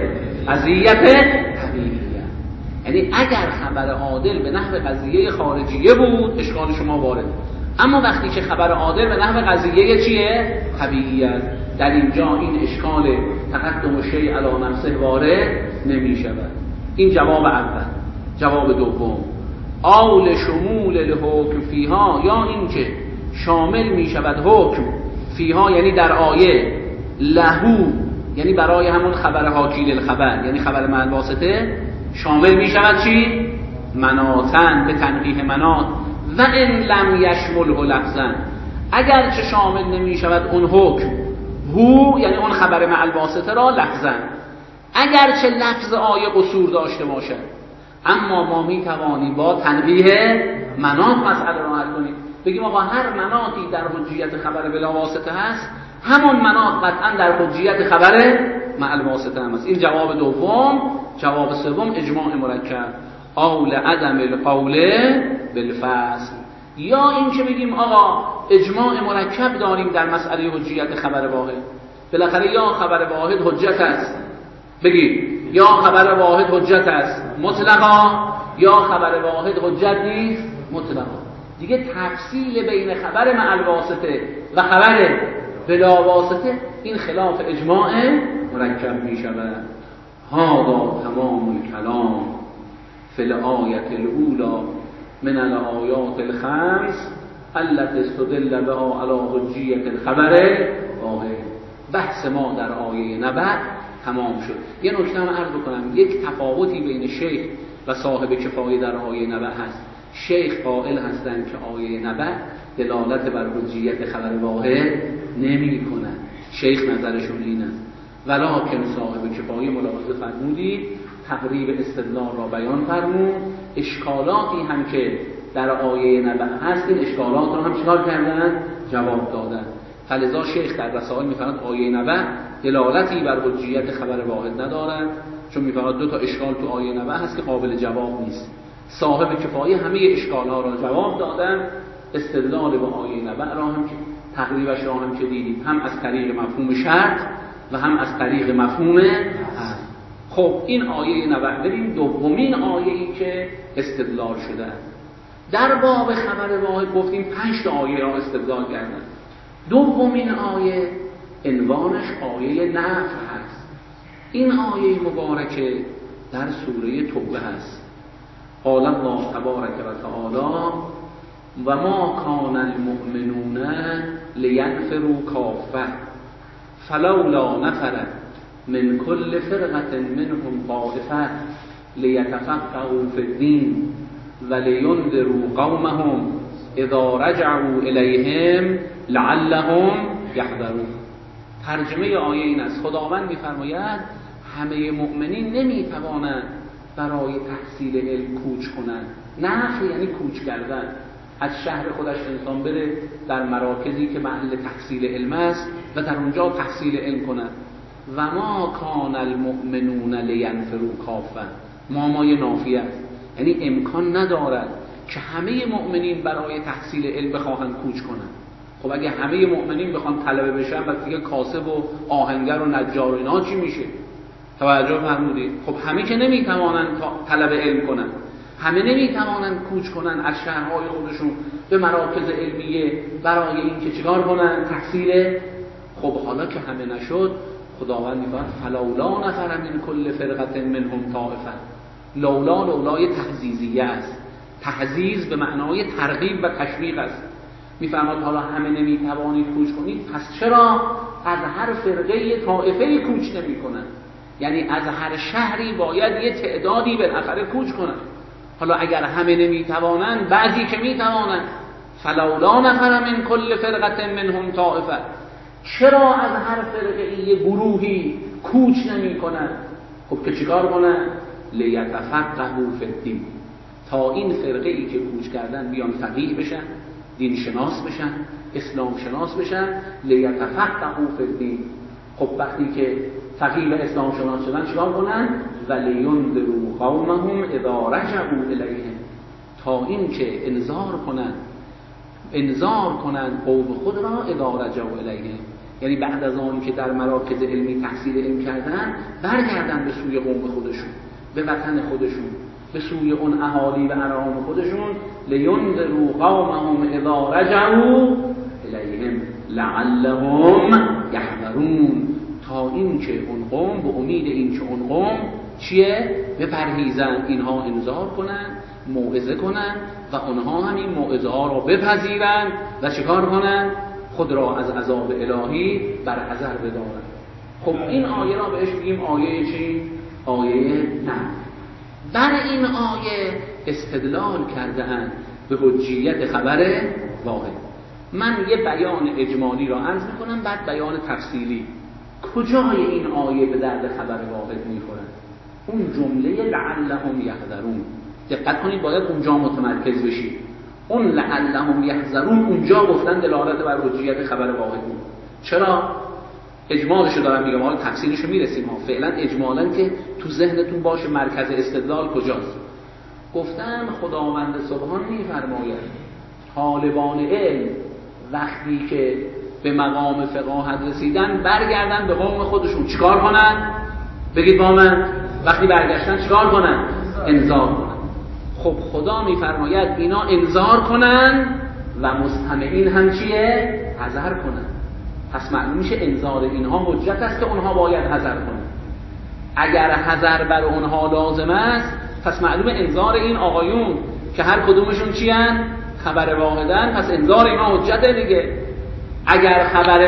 قضیت حقیقیه، یعنی اگر خبر عادل به نحو قضیه خارجیه بود اشکال شما وارد، اما وقتی که خبر عادل به نحو قضیه چیه؟ طبیعی است، در اینجا این اشکال تقدم شیء علی نفسه وارد نمی شود. این جواب اول. جواب دوم، آول شمول الحکم فیها، یا اینکه شامل می شود حکم فیها یعنی در آیه، لهو یعنی برای همون خبر حاکی للخبر یعنی خبر مع الواسطه، شامل می شود چی؟ مناطن، به تنقیح مناط، و ان لم یشمله لفظا، اگر چه شامل نمی شود اون حکم هو یعنی اون خبر مع الواسطه را لفظا، اگر چه لفظ آیه قصور داشته باشد، اما ما می توانیم با تنقیح مناط مسئله را حل کنیم، بگیم آقا هر مناطی در حجیت خبر بلا واسطه هست، همون مناط قطعا در حجیت خبر مع الواسطه هم هست. این جواب دوم. جواب سوم، اجماع مرکب، اول عدم القول بالفصل، یا این که بگیم آقا اجماع مرکب داریم در مسئله حجیت خبر واحد، بالاخره یا خبر واحد حجت است، بگید یا خبر واحد حجت است مطلقا، یا خبر واحد حجت نیست مطلقا. دیگه تفصیل بین خبر مع الواسطه و خبر بلا واسطه این خلاف اجماع مرکب می شود. هذا تمام الكلام فی الآیة الأولى من الآیات الخمس التي استدل بها على حجیة الخبر واحد. بحث ما در آیه نبع تمام شد. یه نکته هم عرض کنم، یک تفاوتی بین شیخ و صاحب کفایه در آیه نبع هست. شیخ قائل هستند که آیه نبع دلالت بر حجیت خبر واحد نمی کند، شیخ نظرشون این است، ولکن صاحب کفایه ملاحظه فرمودید تقریب استدلال را بیان فرمود، اشکالاتی هم که در آیه نبع هست این اشکالات رو هم چکار کردن؟ جواب دادن. فلذا شیخ در رسائل میفرماد آیه نبع دلالتی بر حجیت خبر واحد ندارد، چون میفرماد دو تا اشکال تو آیه نبع هست که قابل جواب نیست. صاحب کفایه همه اشکال‌ها را جواب دادن. استدلال با آیه نبع را هم که تقریبش را هم که دیدید، هم از طریق مفهوم شرط و هم از طریق مفهوم حذف. خب این آیه نبع. ببین دومین آیه‌ای که استدلال شده در باب خبر واحد گفتیم 5 تا آیه را استدلال کردن. دومین آیه عنوانش آیه نفی هست. این آیه مبارکه در سوره توبه هست. قال الله تبارک و تعالی و ما کان المؤمنون لینفروا کافة فلولا نفر من كل فرقة منهم طائفة لیتفقهوا فی الدین ولینذروا قومهم اذا رجعوا الیهم لعلهم یحذرون. ترجمه آیه این است. خداوند می‌فرماید همه مؤمنین نمی‌توانند برای تحصیل علم کوچ کنند. نفی یعنی کوچ کردن. از شهر خودش انسان بره در مراکزی که محل تحصیل علم است و در اونجا تحصیل علم کنند. و ما کان المؤمنون لینفروا کافة. مای نافیه است، یعنی امکان ندارد که همه مؤمنین برای تحصیل علم بخواهند کوچ کنند. خب اگه همه مؤمنین بخوان طلبه بشن، بعد دیگه کاسب و آهنگر و نجار و اینا چی میشه؟ توجه فرمودید؟ خب همه که نمیتوانند طلب علم کنند، همه نمیتوانند کوچ کنند از شهرهای خودشون به مراکز علمیه برای اینکه چیکار کنند؟ تحصیل. خب حالا که همه نشد، خداوند میگه فلولا نفر من کل فرقه منهم طائفه. لولای تحزیزیه است. تحزیز به معنای ترغیب و تشویق است. میفرماد حالا همه نمیتوانید کوچ کنید، پس چرا از هر فرقه طائفه کوچ نمیکنند؟ یعنی از هر شهری باید یه تعدادی بالاخره کوچ کنند. حالا اگر همه نمیتوانند، بعضی که میتوانند، فلولا نفر من کل فرقه منهم طائفه. چرا از هر فرقه یه گروهی کوچ نمیکنند؟ خب که چیکار کنند؟ لیتفقهوا فی الدین. تا این فرقه ای که کوچ کردن بیان فقیه بشن، دین شناس بشن، اسلام شناس بشن. لیتفقهوا فی الدین. خب وقتی که فقیه و اسلام شناس شدن چیکار کنن؟ ولینذروا قومهم اذا رجعوا الیهم. تا این که انذار کنن قوم خود را اذا رجعوا الیهم، یعنی بعد از آن که در مراکز علمی تحصیل علم کردن، برگردن به سوی قوم خودشون، به وطن خودشون، به سوی اون اهالی و اعرام خودشون. لینذروا قومهم اذا رجعوا الیهم لعلهم یحذرون. تا این که اون قوم، به امید این که اون قوم چیه؟ بپرهیزن، اینها انذار کنن، موعظه کنن و اونها هم این موعظه ها را بپذیرن و چیکار کنن؟ خود را از عذاب الهی بر حذر بدارن. خب این آیه را بهش بگیم آیه چی؟ آیه نه. بر این آیه استدلال کرده‌اند به حجیت خبر واحد. من یه بیان اجمالی را عرض میکنم، بعد بیان تفصیلی. کجای این آیه به درد خبر واحد میخورن؟ اون جمله لعلهم یحذرون. دقت کنید، باید اونجا متمرکز بشید. اون لعلهم یحذرون اونجا گفتن دلالت بر حجیت خبر واحد بود. چرا؟ اجمالشو دارم میگم، حالا تفصیلشو میرسیم. فعلا اجمالا که تو ذهنتون باشه مرکز استدلال کجاست. گفتم خداوند سبحان میفرماید طالبان علم وقتی که به مقام فقاهت رسیدن، برگردن به قوم خودشون، چیکار کنن؟ بگید با من. وقتی برگشتن چیکار کنن؟ انذار کنن. خب خدا میفرماید اینا انذار کنن و مستمعین هم چیه؟ حذر کنن. پس معلوم میشه انذار اینها حجت است که اونها باید حذر کنن. اگر حذر بر اونها لازم است، پس معلومه انذار این آقایون که هر کدومشون چی ان؟ خبر واحدن، پس انذار اینا حجته دیگه. اگر خبر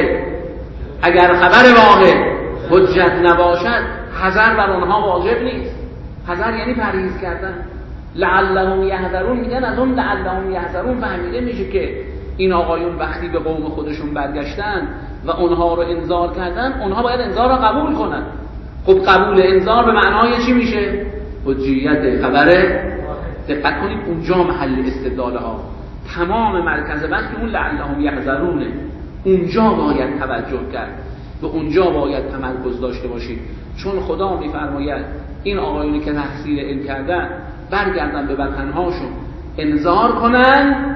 واحد حجت نباشد، حذر بر اونها واجب نیست. حذر یعنی پرهیز کردن. لعلهم یحذرون میگن، از اون لعلهم یحذرون فهمیده میشه که این آقایون وقتی به قوم خودشون برگشتن و اونها رو انذار کردن، اونها باید انذار رو قبول کنن. خب قبول انذار به معنای چی میشه؟ حجیت خبر دقت کنید اونجا محل استدلال ها، تمام مرکز بحث اون لعلهم یحذرونه، اونجا باید توجه کرد، به اونجا باید تمرکز داشته باشید. چون خدا میفرماید این آقایونی که تحصیل علم کردن برگردن به وطنهاشون انذار کنن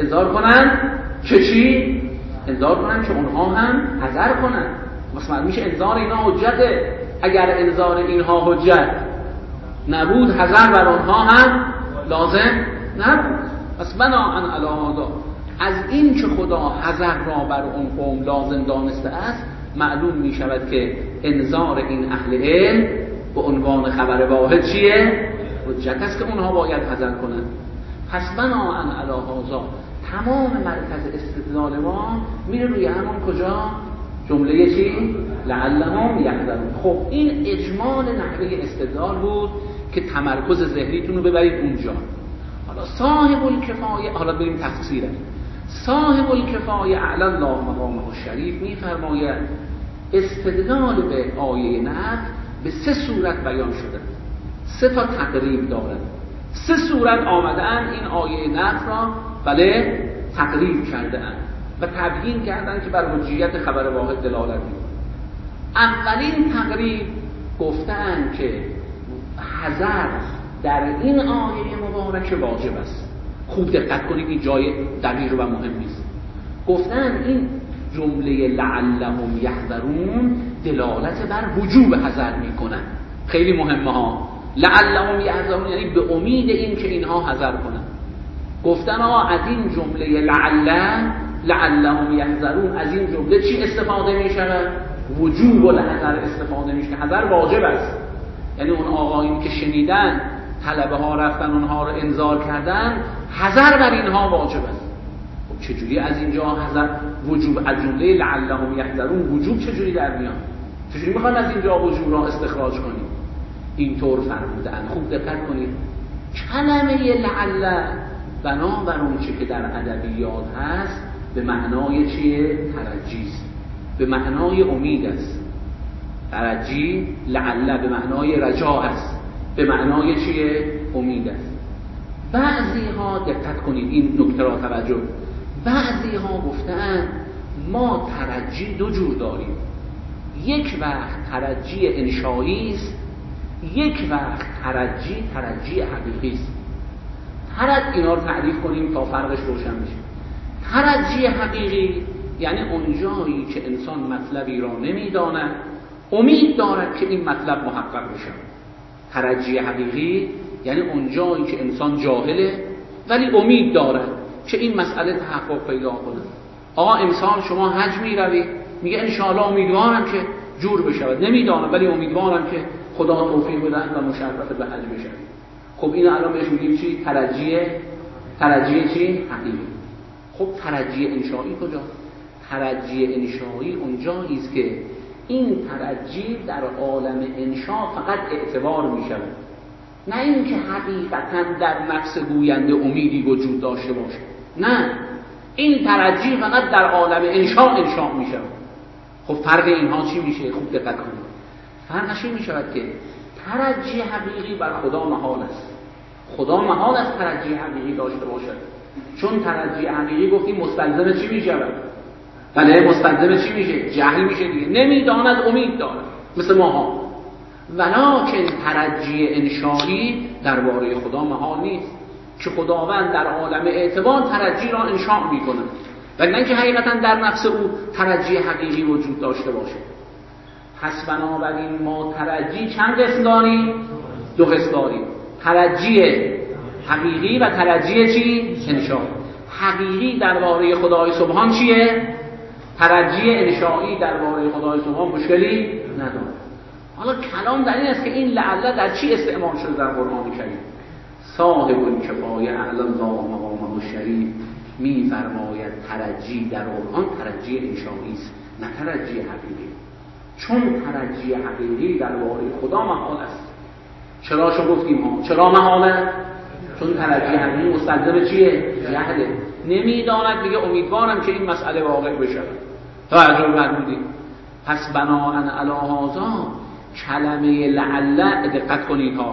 که چی؟ انذار کنن که اونها هم حذر کنن. مثلا میشه انذار اینا حجته، اگر انذار اینها حجت نبود حذر بر اونها هم لازم نبود. پس بناءً علی هذا، از این که خدا حذر را بر اون قوم لازم دانسته است، معلوم می شود که انذار این اهل علم به عنوان خبر واحد چیه؟ حجت است که اونها باید حذر کنند. پس بناءً علی هذا تمام مرکز استدلال ما میره روی همون کجا؟ جمله چی؟ لعلهم یحذرون. خب این اجمال نحوه استدلال بود که تمرکز ذهنیتون رو ببرید اونجا. حالا صاحب الکفایه، حالا بریم تفسیره. صاحب الکفایه اعلی الله مقامه الشریف میفرماید استدلال به آیه نفی به 3 صورت بیان شده، 3 تا تقریب دارد. 3 صورت آمده اند این آیه نفی را بله تقریب کرده اند و تبیین کردند که بر حجیت خبر واحد دلالت می‌کند. اولین تقریب گفتند که حذر در این آیه مبارکه واجب است. خوب دقت کنید، این جای دقیق و مهم نیست. گفتن این جمله لعلهم یحذرون دلالت بر وجوب حذر میکنن. خیلی مهمه ها. لعلهم یحذرون یعنی به امید این که اینها حذر کنن. گفتن آقا از این جمله لعلهم یحذرون، از این جمله چی استفاده میشه؟ وجوب الحذر استفاده میشه. حذر واجب است. یعنی اون آقایون که شنیدن طلبه ها رفتن اونها رو انذار کردن، حذر بر اینها واجب است. خب چجوری از اینجا حذر وجوب از جمله لعلهم یحذرون وجوب چجوری در میاد؟ چجوری میخوان از اینجا وجوب را استخراج کنیم؟ اینطور فرمودن. خوب دقت کنید، کلمه لعل بنابر اون چه که در ادبیات هست به معنای چیه؟ ترجی است، به معنای امید است. ترجی لعل به معنای رجا است، به معنای چیه؟ امید است. بعضی ها دقت کنید این نکته را توجه، بعضی ها گفتن ما ترجی 2 جور داریم، یک وقت ترجی انشایی است، یک وقت ترجی حقیقی است. اینا رو تعریف کنیم تا فرقش روشن بشه. ترجی حقیقی یعنی اونجایی که انسان مطلبی را نمیداند، امید دارد که این مطلب محقق بشه. ترجی حقیقی یعنی اونجایی که انسان جاهله ولی امید دارد که این مسئله تحقق پیدا کنه. آقا امسال شما حج میروید، میگه انشاءالله امیدوارم که جور بشود، نمیدانم ولی امیدوارم که خدا توفیق بده و مشرف به حج بشه. خب این الان بهش میگیم چی؟ ترجی چی؟ حقیقی. خب ترجی انشایی کجا؟ ترجی انشایی اونجایی است که این ترجی در عالم انشا فقط اعتبار می شود، نه اینکه حقیقتا در نفس گوینده امیدی وجود داشته باشه. نه، این ترجی فقط در عالم انشا می شود. خب فرق اینها چی میشه؟ خوب دقت کنید. فرقش این می شود که ترجی حقیقی بر خدا محال است. خدا محال است ترجی حقیقی داشته باشد، چون ترجی حقیقی گفتیم مستلزم چی می شود؟ بله مستلزم چی میشه؟ جهل میشه دیگه، نمیداند امید دارد، مثل ماها. ولکن ترجی انشایی درباره خدا محال نیست که خداوند در عالم اعتبار ترجی را انشاء میکنه، ولی نه اینکه حقیقتا در نفس او ترجی حقیقی وجود داشته باشه. پس بنابراین ما ترجی چند قسم داریم؟ 2 قسم داریم، ترجی حقیقی و ترجی چی؟ انشاء. حقیقی درباره خدای سبحان چیه؟ ترجی انشایی درباره خدای سبحان مشکلی نداره. حالا کلام در این است که این لعل در چی استعمال شده در قرآن کریم؟ صاحب الکفایه اعلی الله مقامه الشریف می‌فرماید ترجی در قرآن ترجی انشایی است، نه ترجی حقیقی. چون ترجی حقیقی درباره خدا محال است. چرا شو گفتیم ها؟ چرا محاله؟ چون ترجی حقیقی مستلزم چیه؟ جهله، نمیداند دیگه، امیدوارم که این مسئله واقع بشه. توجه فرمودید؟ پس بناءً علی هذا کلمه لعل، دقت کنید ها،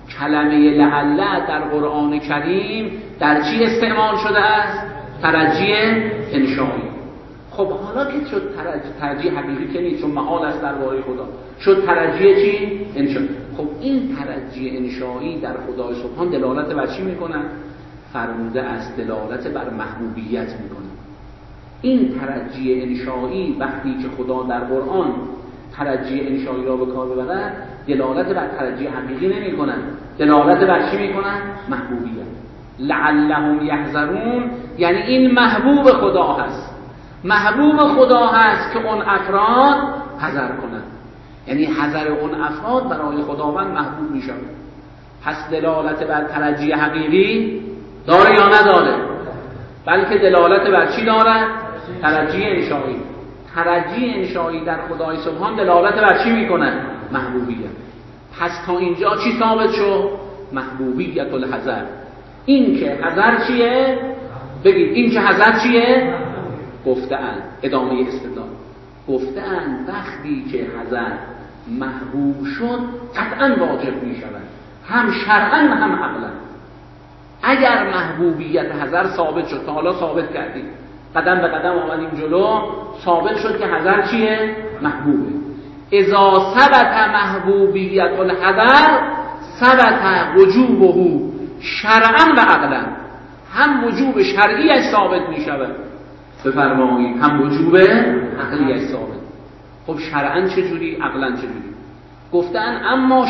کلمه لعل در قرآن کریم در چی استعمال شده است؟ ترجی انشایی. خب حالا که شد ترجی حقیقی که نیست، چون محال است درباره خدا، شد ترجی چی؟ انشایی. خب این ترجی انشایی در خدای سبحان دلالت بر چی میکنه؟ فرموده است دلالت بر محبوبیت میکنه. این ترجی انشایی وقتی که خدا در قرآن ترجی انشایی را به کار ببرد، دلالت بر ترجی حقیقی نمی کنن، دلالت بر چی می کنن؟ محبوبیت. لعلهم یحذرون یعنی این محبوب خدا هست، محبوب خدا هست که اون افراد حذر کنند، یعنی حذر اون افراد برای خداوند محبوب می شود. پس دلالت بر ترجی حقیقی داره یا نداره؟ بلکه دلالت بر چی داره؟ ترجی انشایی. ترجی انشایی در خدای سبحان دلالت بر چی میکنه؟ محبوبیت. پس تا اینجا چی ثابت شد؟ محبوبیت الحذر. این که حذر چیه؟ بگید این که حذر چیه؟ گفته‌اند، ادامه استدلال، گفته‌اند وقتی که حذر محبوب شد قطعا واجب میشود، هم شرعا هم عقلا. اگر محبوبیت حذر ثابت شد، تا حالا ثابت کردیم، قدم به قدم آمدیم جلو، ثابت شد که حذر چیه؟ محبوبه. اذا ثبت محبوبیت الحذر ثبت وجوبه شرعا و عقلا. هم وجوب شرعیش ثابت می شود، بفرمایید، هم وجوب عقلیش ثابت. خب شرعا چجوری؟ عقلا چجوری؟ گفتن اما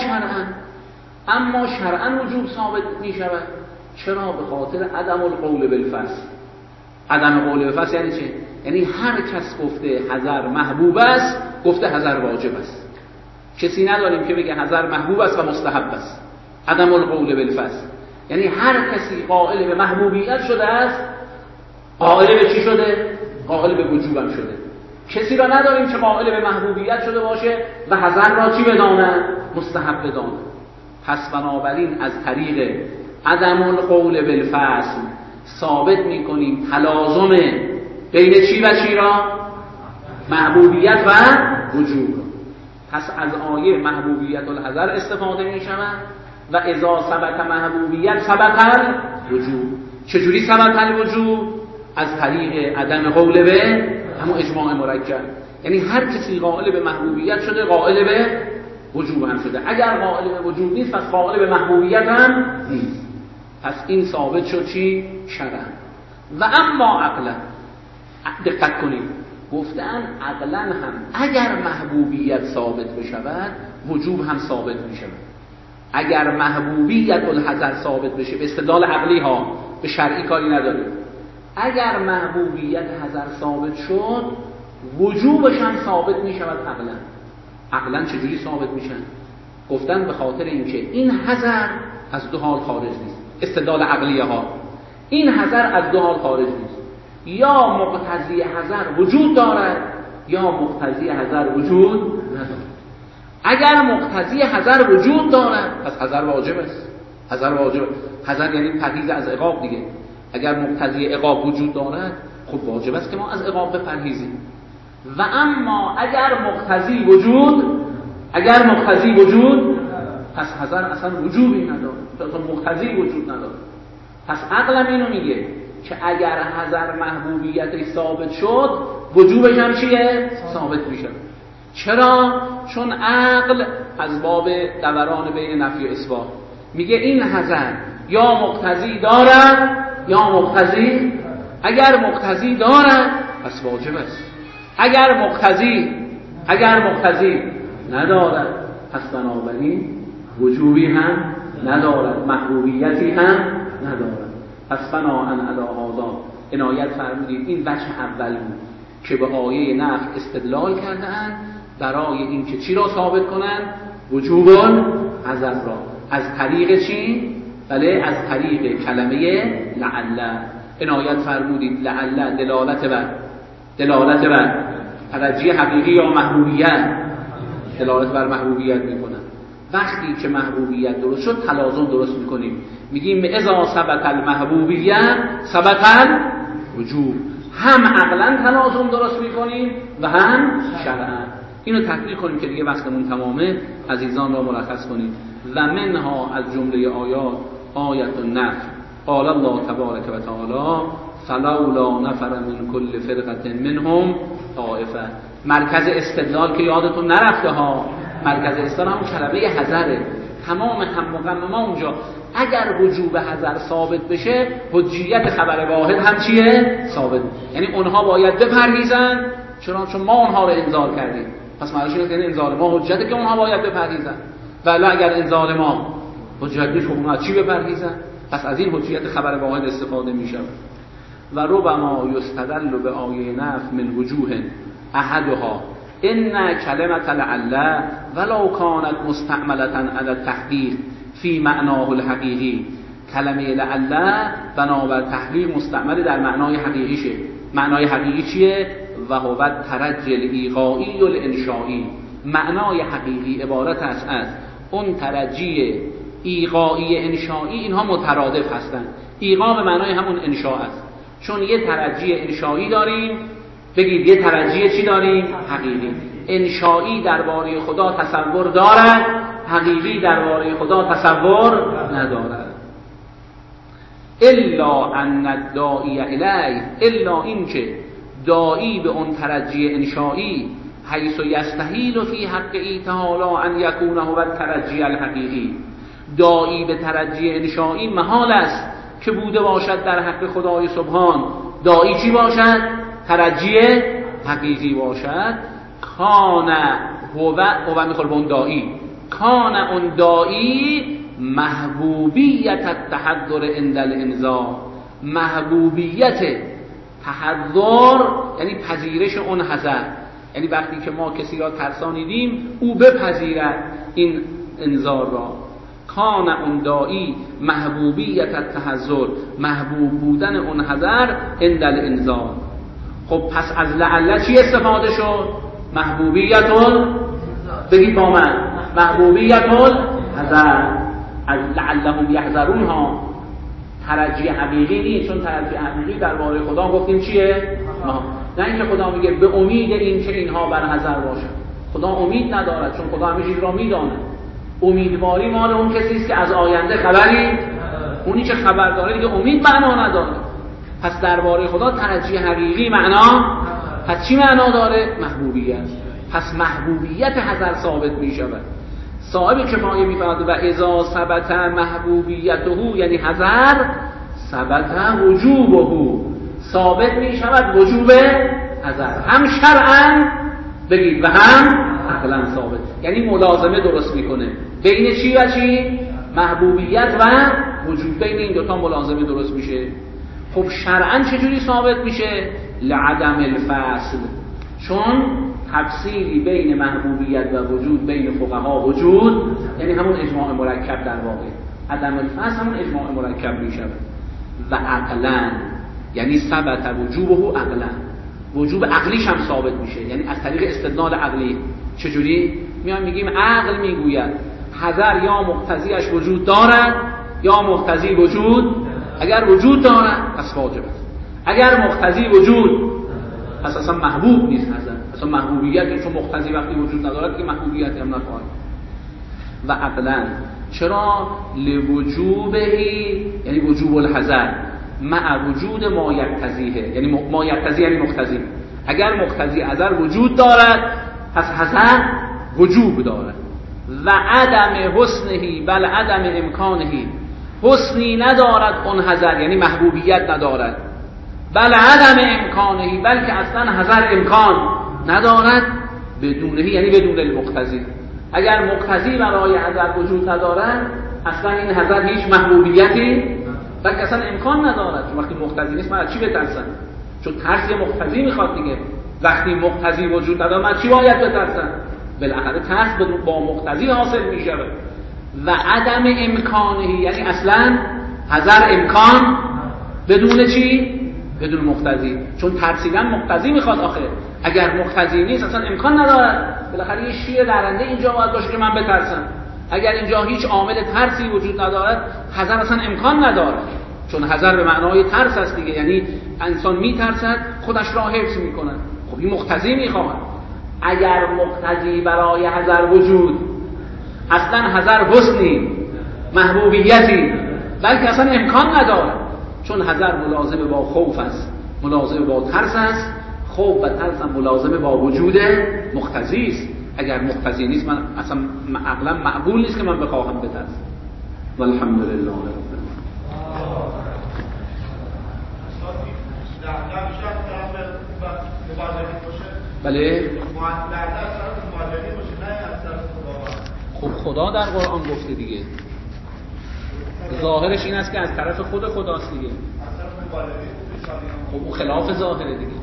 شرعا وجوب ثابت می شود. چرا؟ به خاطر عدم القول بالفصل. عدم قول بالفصل یعنی چه؟ یعنی هر کس گفته حذر محبوب است، گفته حذر واجب است. کسی نداریم که بگه حذر محبوب است و مستحب است. عدم القول بالفصل یعنی هر کسی قائل به محبوبیت شده است، قائل به چی شده؟ قائل به وجوبم شده. کسی را نداریم که قائل به محبوبیت شده باشه و حذر را چی بدانه؟ مستحب بدانه. پس بنابراین از طریق عدم القول بالفصل ثابت میکنیم تلازم بین چی و چی را؟ محبوبیت و وجوب. پس از آیه محبوبیت الحذر استفاده میشود و اذا ثبت محبوبیت ثبت الوجوب. چجوری ثبت الوجوب؟ از طریق عدم قول به همون اجماع مرکب. یعنی هر کسی قائل به محبوبیت شده، قائل به وجوب هم شده. اگر قائل به وجوب نیست پس قائل به محبوبیت هم نیست. پس این ثابت شد چی؟ شرعا. و اما عقلا، دقت کنید، گفتن عقلا هم اگر محبوبیت ثابت بشود وجوب هم ثابت میشود. اگر محبوبیت الحذر ثابت بشه، به استدلال عقلی ها، به شرعی کاری نداریم، اگر محبوبیت حذر ثابت شد وجوبش هم ثابت میشود عقلا. عقلا چجوری ثابت میشن؟ گفتن به خاطر اینکه این حذر از دو حال خارج نیست. استدلال عقلیه ها، این حذر از دو حال خارج نیست، یا مقتضی حذر وجود دارد یا مقتضی حذر وجود ندارد. اگر مقتضی حذر وجود دارد پس حذر واجب است. حذر واجب، حذر یعنی پرهیز از عقاب دیگه. اگر مقتضی عقاب وجود دارد خب واجب است که ما از عقاب بپرهیزیم. و اما اگر مقتضی وجود پس حذر اصلا وجوبی نداره، اصلا مقتضی وجود نداره. پس عقلم اینو میگه که اگر حذر محبوبیتش ثابت شد وجوبش هم چیه؟ ثابت میشه. چرا؟ چون عقل از باب دوران بین نفی و اثبات میگه این حذر یا مقتضی دارد یا مقتضی، اگر مقتضی دارد پس واجب است، اگر مقتضی ندارد پس بنابراین وجوبی هم ندارد، محبوبیتی هم ندارد. پس بناهن علی هذا عنایت فرمودید این وجه اول بود که به آیه نفی استدلال کردند برای این که چی را ثابت کنند؟ وجوب حذر را. از طریق چی؟ بله، از طریق کلمه لعل. عنایت فرمودید لعل دلالت بر ترجی حقیقی یا محبوبیت، دلالت بر محبوبیت میکنن. وقتی که محبوبیت درست شد تلازم درست میکنیم، میگیم اذا ثبت المحبوبیت ثبت الوجوب. هم عقلا تلازم درست میکنیم و هم شرعا. اینو تطبیق کنیم که دیگه وقتمون تمامه. عزیزان را مرخص کنیم. و منها از جمله آیات آیت النفر قال الله تبارک و تعالی فلولا نفر من کل فرقه منهم طائفه. مرکز استدلال که یادتون نرفته ها، مرکز استدلال هم کلمه حذره. تمام هم و غم ما اونجا اگر وجوب حذر ثابت بشه، حجیت خبر واحد هم چیه؟ ثابت. یعنی اونها باید بپرهیزن. چرا؟ چون ما اونها رو انذار کردیم. پس معنیش اینه که انذار ما حجته که اونها باید بپرهیزن. ولی اگر انذار ما حجت نیست، خب اونها چی بپرهیزن؟ پس از این حجیت خبر واحد استفاده میشه. و ربما یستدل به آیه نفی من وجوه احدها ان کلمه لعل ولو کانت مستعمله علی التحقیق فی معناه الحقیقی. کلمه لعل بنابر تحقیق مستعمل در معنای حقیقیشه. معنای حقیقی چیه؟ و هو الترجی الایقاعی الانشائی. معنای حقیقی عبارت است از اون ترجی ایقاعی انشائی. اینها مترادف هستند. ایقاع به معنای همون انشاء است. چون یه ترجی انشائی داریم، بگید یه ترجی چی داریم؟ حقیقی. انشائی درباره خدا تصور دارد، حقیقی درباره خدا تصور ندارد. الا ان الداعی الیه، الا این که داعی به اون ترجی انشائی حیث یستحیل فی حق تعالی ان یکون هو الترجی الحقیقی. داعی به ترجی انشائی محال است که بوده باشد در حق خدای سبحان. داعی چی باشد؟ ترجی حقیقی باشد. کان هو میخوره به اون داعی، کان اون داعی محبوبیت التحذر عند الانذار. محبوبیت تحذر یعنی پذیرش اون حذر، یعنی وقتی که ما کسی را ترسانیدیم او بپذیرد این انذار را. کان اون داعی محبوبیت التحذر، محبوب بودن اون حذر عند الانذار. خب پس از لعل چی استفاده شد؟ محبوبیت بگید با من، محبوبیت الحذر. از لعلهم یحذرون ها ترجی حقیقی نیست، چون ترجی حقیقی درباره خدا گفتیم چیه؟ نه اینکه خدا میگه به امید این که اینها بر حذر باشن. خدا امید ندارد، چون خدا همه چیز را میداند. امیدواری مال اون کسی است که از آینده خبری، اونی که خبر داره دیگه امید معنا نداره. پس درباره خدا ترجی حقیقی معنا، پس چی معنا داره؟ محبوبیت. پس محبوبیت حذر ثابت میشود. صاحب کفایه میفرماید و اذا ثبت محبوبیته، یعنی حذر، ثبت وجوبه، ثابت میشود وجوب حذر، هم شرعاً بگید و هم عقلاً ثابت. یعنی ملازمه درست میکنه بین چی و چی؟ محبوبیت و وجوب. بین این دوتا ملازمه درست میشه. خب شرعاً چجوری ثابت میشه؟ لعدم الفصل، چون تفصیلی بین محبوبیت و وجود بین فقها وجود، یعنی همون اجماع مرکب در واقع. عدم الفصل همون اجماع مرکب میشه. و عقلاً یعنی ثبت وجوبه عقلاً، وجوب عقلیش هم ثابت میشه، یعنی از طریق استدلال عقلی. چجوری؟ میگیم عقل میگوید حذر یا مقتضیش وجود دارد یا مقتضی وجود، اگر وجود دارد پس واجب است، اگر مقتضی وجود پس اصلا محبوب نیست حذر، اصلا محبوبیت، چون مقتضی وقتی وجود ندارد که محبوبیت هم نخواهد. و عقلاً چرا؟ لوجوبه، یعنی وجوب الحذر مع وجود ما یقتضیه، یعنی ما یقتضی یعنی مقتضی. اگر مقتضی حذر وجود دارد پس حذر وجوب دارد. و عدم حسنهی بل عدم امکانهی، حسنی ندارد اون حذر، یعنی محبوبیت ندارد. بل عدم امکانهی، بلکه اصلا حذر امکان ندارد. بدونهی یعنی بدون المقتضی. اگر مقتضی برای حذر وجود ندارد اصلا این حذر هیچ محبوبیتی، بلکه اصلا امکان ندارد. چون وقتی مقتضی نیست من از چی بترسم؟ چون ترس مقتضی میخواد دیگه. وقتی مقتضی وجود نداره من چی باید بترسم؟ بالاخره ترس با مقتضی حاصل میشه. و عدم امکانهی یعنی اصلا حذر امکان بدون چی؟ بدون مقتضی. چون ترسیدن مقتضی میخواد آخه. اگر مقتضی نیست اصلا امکان ندارد. بالاخره یه شیء درنده اینجا باید باشه که من بترسم. اگر اینجا هیچ عامل ترسی وجود ندارد حذر اصلا امکان ندارد، چون حذر به معنای ترس است دیگه، یعنی انسان میترسد خودش را حفظ میکنه. خب این مقتضی میخواد. اگر مقتضی برای حذر وجود اصلا حذر حسنی محبوبیتی، بلکه اصلا امکان نداره، چون حذر ملازم با خوف است، ملازم با ترس است، خوف و ترس هم ملازم با وجود مقتضی است. اگر مقتضی نیست من اصلا عقلا معقول نیست که من بخواهم بترسم. والحمدلله رب العالمین. بله خب خدا در قرآن گفته دیگه، ظاهرش این است که از طرف خود خداست دیگه. خب اون خلاف ظاهره دیگه.